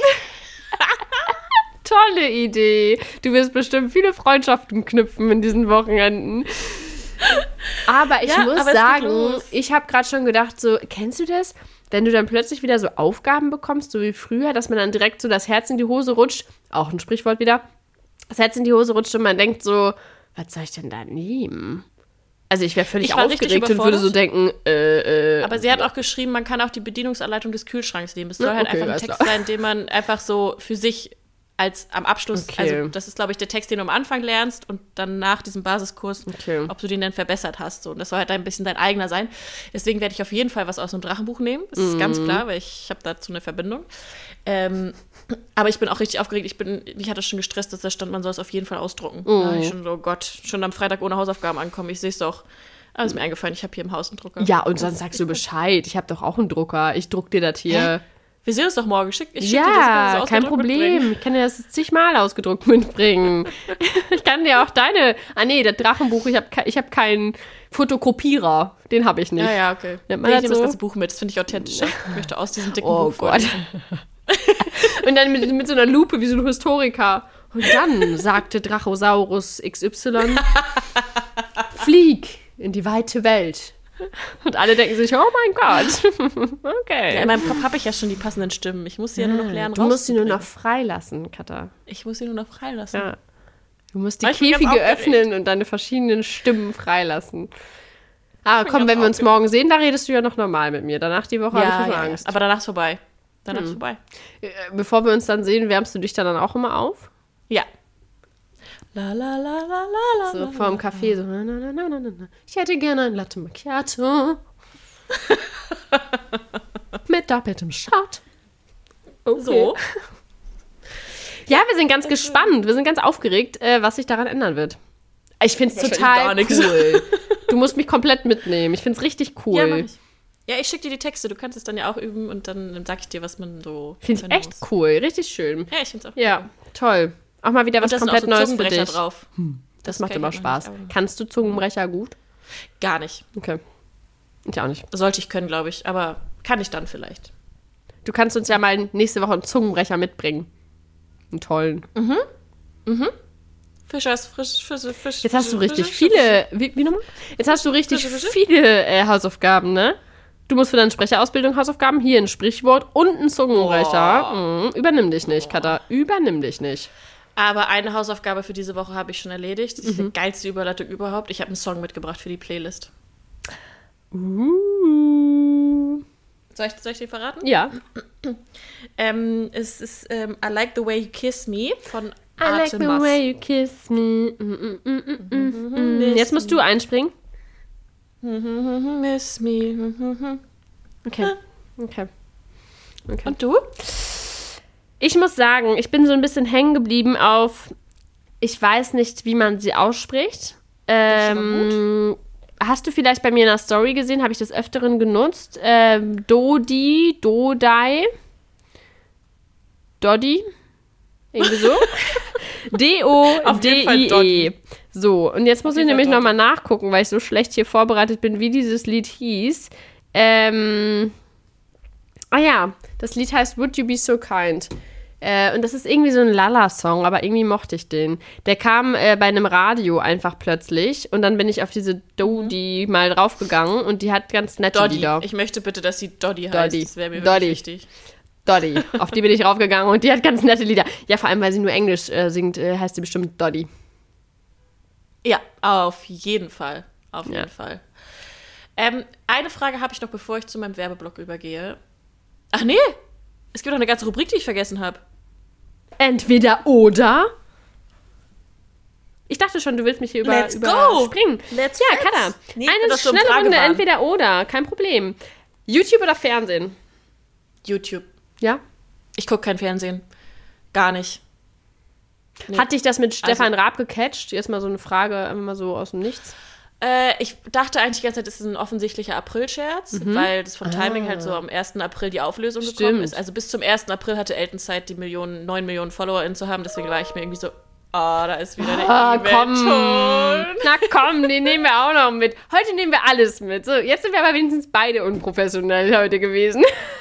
Tolle Idee. Du wirst bestimmt viele Freundschaften knüpfen in diesen Wochenenden. Aber ich muss sagen, ich habe gerade schon gedacht, so, kennst du das? Wenn du dann plötzlich wieder so Aufgaben bekommst, so wie früher, dass man dann direkt so das Herz in die Hose rutscht, auch ein Sprichwort wieder, das Herz in die Hose rutscht und man denkt so, was soll ich denn da nehmen? Also ich wäre völlig aufgeregt und würde so denken, Aber sie hat auch geschrieben, man kann auch die Bedienungsanleitung des Kühlschranks nehmen. Es soll halt einfach ein Text sein, den man einfach so für sich als am Abschluss, also das ist, glaube ich, der Text, den du am Anfang lernst und dann nach diesem Basiskurs, ob du den dann verbessert hast. So. Und das soll halt ein bisschen dein eigener sein. Deswegen werde ich auf jeden Fall was aus einem Drachenbuch nehmen. Das ist ganz klar, weil ich habe dazu eine Verbindung. Aber ich bin auch richtig aufgeregt. Mich hat das schon gestresst, dass da stand, man soll es auf jeden Fall ausdrucken. Da ich schon so, oh Gott, schon am Freitag ohne Hausaufgaben ankommen. Ich sehe es doch. Aber ist mir eingefallen, ich habe hier im Haus einen Drucker. Ja, und sonst sagst du Bescheid. Ich habe doch auch einen Drucker. Ich druck dir das hier. Hä? Wir sehen uns doch morgen. Ich schick dir das kein Problem. Mitbringen. Ich kann dir das 10-mal ausgedruckt mitbringen. Ich kann dir auch das Drachenbuch, ich hab keinen Fotokopierer. Den habe ich nicht. Ja, okay. Ich nehme das ganze Buch mit. Das finde ich authentischer. Ich möchte aus diesem dicken Buch vorlesen. Und dann mit so einer Lupe, wie so ein Historiker. Und dann sagte Drachosaurus XY, flieg in die weite Welt. Und alle denken sich, oh mein Gott. Okay. Ja, in meinem Kopf habe ich ja schon die passenden Stimmen. Ich muss sie ja nur noch lernen. Du musst sie nur noch freilassen, Katha. Ich muss sie nur noch freilassen. Ja. Du musst die Käfige öffnen und deine verschiedenen Stimmen freilassen. Aber komm, wenn wir uns morgen sehen, da redest du ja noch normal mit mir. Danach die Woche habe ich immer Angst. Aber danach ist vorbei. Bevor wir uns dann sehen, wärmst du dich dann auch immer auf? Ja. La la la la la la. So vorm Café, so na, na, na, na, na. Ich hätte gerne ein Latte Macchiato. Mit doppeltem Shot. Okay. So. Ja, wir sind ganz gespannt. Wir sind ganz aufgeregt, was sich daran ändern wird. Ich finde es total cool. Du musst mich komplett mitnehmen. Ich finde es richtig cool. Ja, mach ich. Ja, ich schicke dir die Texte. Du kannst es dann ja auch üben und dann sag ich dir, was man so. Finde ich echt cool. Richtig schön. Ja, ich finde es auch cool. Ja, toll. Auch mal wieder was komplett Neues für dich. Drauf. Das macht immer Spaß. Kannst du Zungenbrecher gut? Gar nicht. Okay. Ich auch nicht. Sollte ich können, glaube ich. Aber kann ich dann vielleicht. Du kannst uns ja mal nächste Woche einen Zungenbrecher mitbringen. Einen tollen. Fisch. Jetzt hast du richtig viele. Wie nochmal? Jetzt hast du richtig viele Hausaufgaben, ne? Du musst für deine Sprecherausbildung Hausaufgaben, hier ein Sprichwort und ein Zungenbrecher. Übernimm dich nicht, Katha. Übernimm dich nicht. Aber eine Hausaufgabe für diese Woche habe ich schon erledigt. Das ist die geilste Überleitung überhaupt. Ich habe einen Song mitgebracht für die Playlist. Soll ich dir verraten? Ja. Es ist I Like the Way You Kiss Me von I Like the Way You Kiss Me. Jetzt musst du einspringen. Miss me. Okay. Und du? Ich muss sagen, ich bin so ein bisschen hängen geblieben auf, ich weiß nicht, wie man sie ausspricht. Hast du vielleicht bei mir in der Story gesehen, habe ich das Öfteren genutzt. Dodi, Doddy, irgendwie so. D-O-D-I-E. So, und jetzt muss ich nämlich nochmal nachgucken, weil ich so schlecht hier vorbereitet bin, wie dieses Lied hieß. Das Lied heißt Would You Be So Kind. Und das ist irgendwie so ein Lala-Song, aber irgendwie mochte ich den. Der kam bei einem Radio einfach plötzlich und dann bin ich auf diese Dodie mal draufgegangen und die hat ganz nette Doddy. Lieder. Ich möchte bitte, dass sie Doddy heißt. Das wäre mir Doddy. wirklich wichtig. Doddy, auf die bin ich raufgegangen und die hat ganz nette Lieder. Ja, vor allem, weil sie nur Englisch singt, heißt sie bestimmt Doddy. Ja, auf jeden Fall. Auf jeden Fall. Eine Frage habe ich noch, bevor ich zu meinem Werbeblock übergehe. Ach nee, es gibt noch eine ganze Rubrik, die ich vergessen habe. Entweder oder. Ich dachte schon, du willst mich hier überspringen. Let's ja, kann er. Nee, eine schnelle Runde, entweder oder, kein Problem. YouTube oder Fernsehen? YouTube. Ja? Ich gucke kein Fernsehen. Gar nicht. Nee. Hat dich das mit Stefan Raab gecatcht? Jetzt mal so eine Frage, einfach mal so aus dem Nichts. Ich dachte eigentlich die ganze Zeit, es ist ein offensichtlicher April-Scherz, weil das vom Timing halt so am 1. April die Auflösung gekommen ist. Also bis zum 1. April hatte Elton Zeit, die 9 Millionen FollowerInnen zu haben. Deswegen war ich mir irgendwie so, da ist wieder eine E-Mail. Na komm, den nehmen wir auch noch mit. Heute nehmen wir alles mit. So, jetzt sind wir aber wenigstens beide unprofessionell heute gewesen.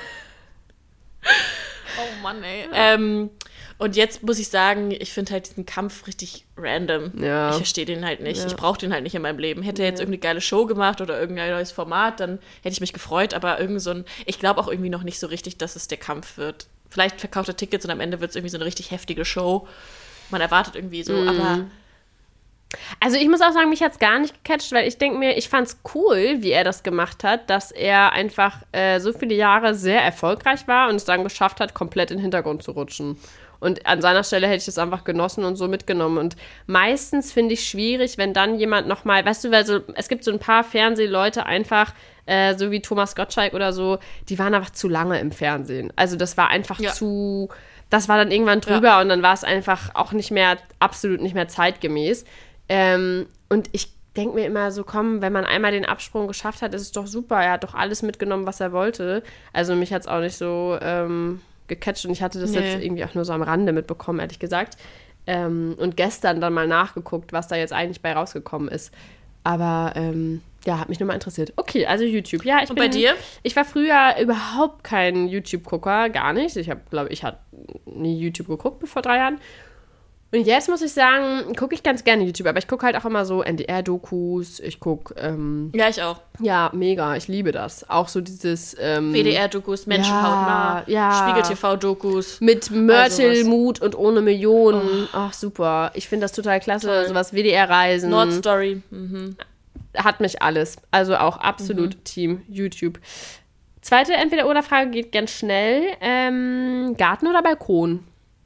Oh Mann, ey. Und jetzt muss ich sagen, ich finde halt diesen Kampf richtig random. Ja. Ich verstehe den halt nicht. Ja. Ich brauche den halt nicht in meinem Leben. Hätte er jetzt irgendeine geile Show gemacht oder irgendein neues Format, dann hätte ich mich gefreut. Aber ich glaube auch irgendwie noch nicht so richtig, dass es der Kampf wird. Vielleicht verkauft er Tickets und am Ende wird es irgendwie so eine richtig heftige Show. Man erwartet irgendwie so, aber... Also ich muss auch sagen, mich hat es gar nicht gecatcht, weil ich denke mir, ich fand es cool, wie er das gemacht hat, dass er einfach so viele Jahre sehr erfolgreich war und es dann geschafft hat, komplett in den Hintergrund zu rutschen. Und an seiner Stelle hätte ich das einfach genossen und so mitgenommen. Und meistens finde ich schwierig, wenn dann jemand nochmal, weißt du, weil so, es gibt so ein paar Fernsehleute einfach, so wie Thomas Gottschalk oder so, die waren einfach zu lange im Fernsehen. Also das war einfach das war dann irgendwann drüber und dann war es einfach auch absolut nicht mehr zeitgemäß. Und ich denke mir immer so, komm, wenn man einmal den Absprung geschafft hat, ist es doch super. Er hat doch alles mitgenommen, was er wollte. Also mich hat es auch nicht so gecatcht und ich hatte das jetzt irgendwie auch nur so am Rande mitbekommen, ehrlich gesagt. Und gestern dann mal nachgeguckt, was da jetzt eigentlich bei rausgekommen ist. Aber hat mich nur mal interessiert. Okay, also YouTube. Ja, bei dir? Ich war früher überhaupt kein YouTube-Gucker, gar nicht. Ich habe nie YouTube geguckt bis vor 3 Jahren. Und jetzt muss ich sagen, gucke ich ganz gerne YouTube, aber ich gucke halt auch immer so NDR-Dokus, ich gucke... ja, ich auch. Ja, mega, ich liebe das. Auch so dieses... WDR-Dokus, Menschenhautnah, Spiegel-TV-Dokus. Mit Mörtel, Mut und ohne Millionen. Ach, super. Ich finde das total klasse, sowas WDR-Reisen. Nordstory. Hat mich alles. Also auch absolut Team YouTube. Zweite Entweder-oder-Frage geht ganz schnell. Garten oder Balkon?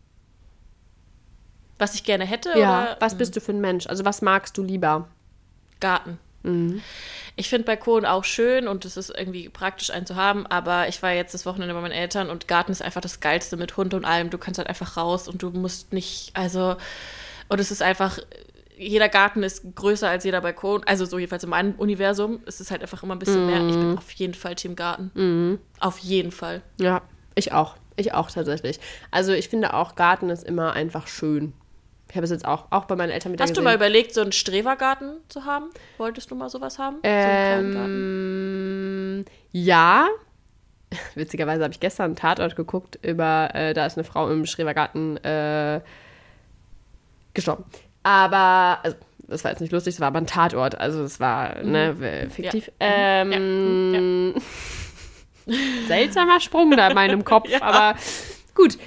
Was ich gerne hätte? Ja, oder? Was bist du für ein Mensch? Also was magst du lieber? Garten. Ich finde Balkon auch schön und es ist irgendwie praktisch, einen zu haben, aber ich war jetzt das Wochenende bei meinen Eltern und Garten ist einfach das Geilste mit Hund und allem. Du kannst halt einfach raus und du musst nicht, und es ist einfach, jeder Garten ist größer als jeder Balkon, also so jedenfalls in meinem Universum, es ist halt einfach immer ein bisschen mehr. Ich bin auf jeden Fall Team Garten. Auf jeden Fall. Ja, ich auch. Ich auch tatsächlich. Also ich finde auch, Garten ist immer einfach schön. Ich habe es jetzt auch bei meinen Eltern wieder gesehen. Hast du mal überlegt, so einen Strebergarten zu haben? Wolltest du mal sowas haben? So einen kleinen Garten? Ja. Witzigerweise habe ich gestern einen Tatort geguckt da ist eine Frau im Strebergarten gestorben. Aber, also, das war jetzt nicht lustig, es war aber ein Tatort. Also es war, fiktiv. Ja. Seltsamer Sprung da in meinem Kopf, aber gut.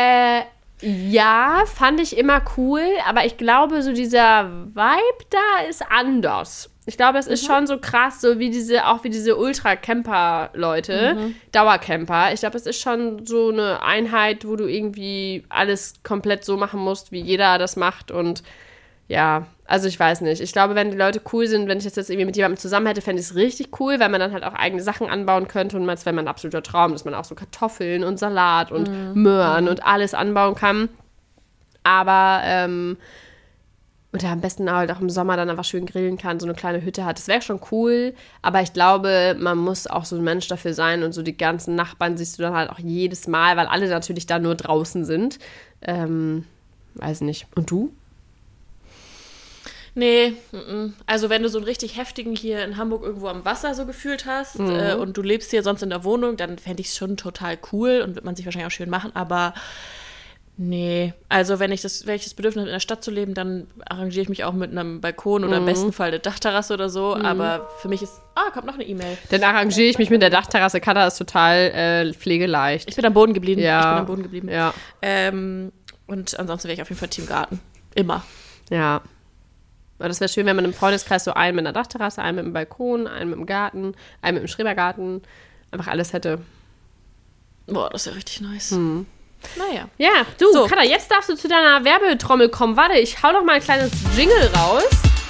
Ja, fand ich immer cool, aber ich glaube, so dieser Vibe da ist anders. Ich glaube, es ist schon so krass, so wie diese Ultra-Camper-Leute, Dauercamper. Ich glaube, es ist schon so eine Einheit, wo du irgendwie alles komplett so machen musst, wie jeder das macht und ja, also ich weiß nicht. Ich glaube, wenn die Leute cool sind, wenn ich das jetzt irgendwie mit jemandem zusammen hätte, fände ich es richtig cool, weil man dann halt auch eigene Sachen anbauen könnte und das wäre mein absoluter Traum, dass man auch so Kartoffeln und Salat und Möhren und alles anbauen kann. Aber, oder am besten halt auch im Sommer dann einfach schön grillen kann, so eine kleine Hütte hat. Das wäre schon cool, aber ich glaube, man muss auch so ein Mensch dafür sein und so die ganzen Nachbarn siehst du dann halt auch jedes Mal, weil alle natürlich da nur draußen sind. Weiß nicht. Und du? Nee, also wenn du so einen richtig heftigen hier in Hamburg irgendwo am Wasser so gefühlt hast und du lebst hier sonst in der Wohnung, dann fände ich es schon total cool und wird man sich wahrscheinlich auch schön machen, aber Nee, also wenn ich das Bedürfnis habe, in der Stadt zu leben, dann arrangiere ich mich auch mit einem Balkon oder im besten Fall eine Dachterrasse oder so. Aber für mich ist, kommt noch eine E-Mail. Dann arrangiere ich mich mit der Dachterrasse. Katha ist total pflegeleicht. Ich bin am Boden geblieben. Ja. Ja. Und ansonsten wäre ich auf jeden Fall Team Garten. Immer. Ja. Aber das wäre schön, wenn man im Freundeskreis so einen mit einer Dachterrasse, einen mit einem Balkon, einen mit dem Garten, einen mit dem Schrebergarten, einfach alles hätte. Boah, das ist ja richtig nice. Naja. Ja, du, so. Katha, jetzt darfst du zu deiner Werbetrommel kommen. Warte, ich hau doch mal ein kleines Jingle raus.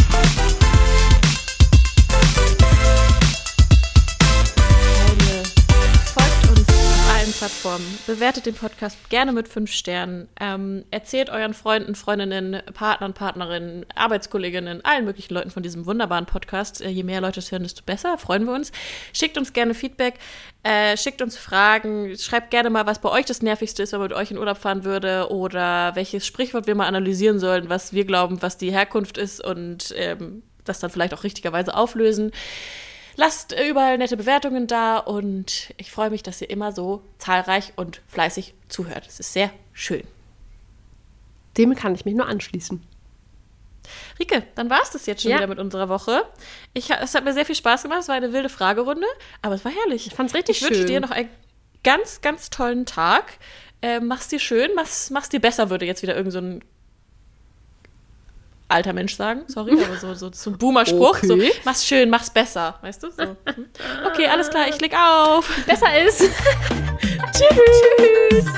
Folgt uns auf allen Plattformen. Bewertet den Podcast gerne mit 5 Sternen. Erzählt euren Freunden, Freundinnen, Partnern, Partnerinnen, Arbeitskolleginnen, allen möglichen Leuten von diesem wunderbaren Podcast. Je mehr Leute es hören, desto besser. Freuen wir uns. Schickt uns gerne Feedback. Schickt uns Fragen. Schreibt gerne mal, was bei euch das Nervigste ist, wenn man mit euch in Urlaub fahren würde. Oder welches Sprichwort wir mal analysieren sollen, was wir glauben, was die Herkunft ist. Und das dann vielleicht auch richtigerweise auflösen. Lasst überall nette Bewertungen da und ich freue mich, dass ihr immer so zahlreich und fleißig zuhört. Es ist sehr schön. Dem kann ich mich nur anschließen. Rike, dann war es das jetzt schon wieder mit unserer Woche. Es hat mir sehr viel Spaß gemacht. Es war eine wilde Fragerunde, aber es war herrlich. Ich fand es richtig schön. Ich wünsche dir noch einen ganz, ganz tollen Tag. Mach's dir schön, mach's dir besser, würde jetzt wieder irgend so ein alter Mensch sagen, sorry, aber so ein Boomer-Spruch, okay. So, mach's schön, mach's besser, weißt du? So. Okay, alles klar, ich leg auf. Besser ist. Tschüss.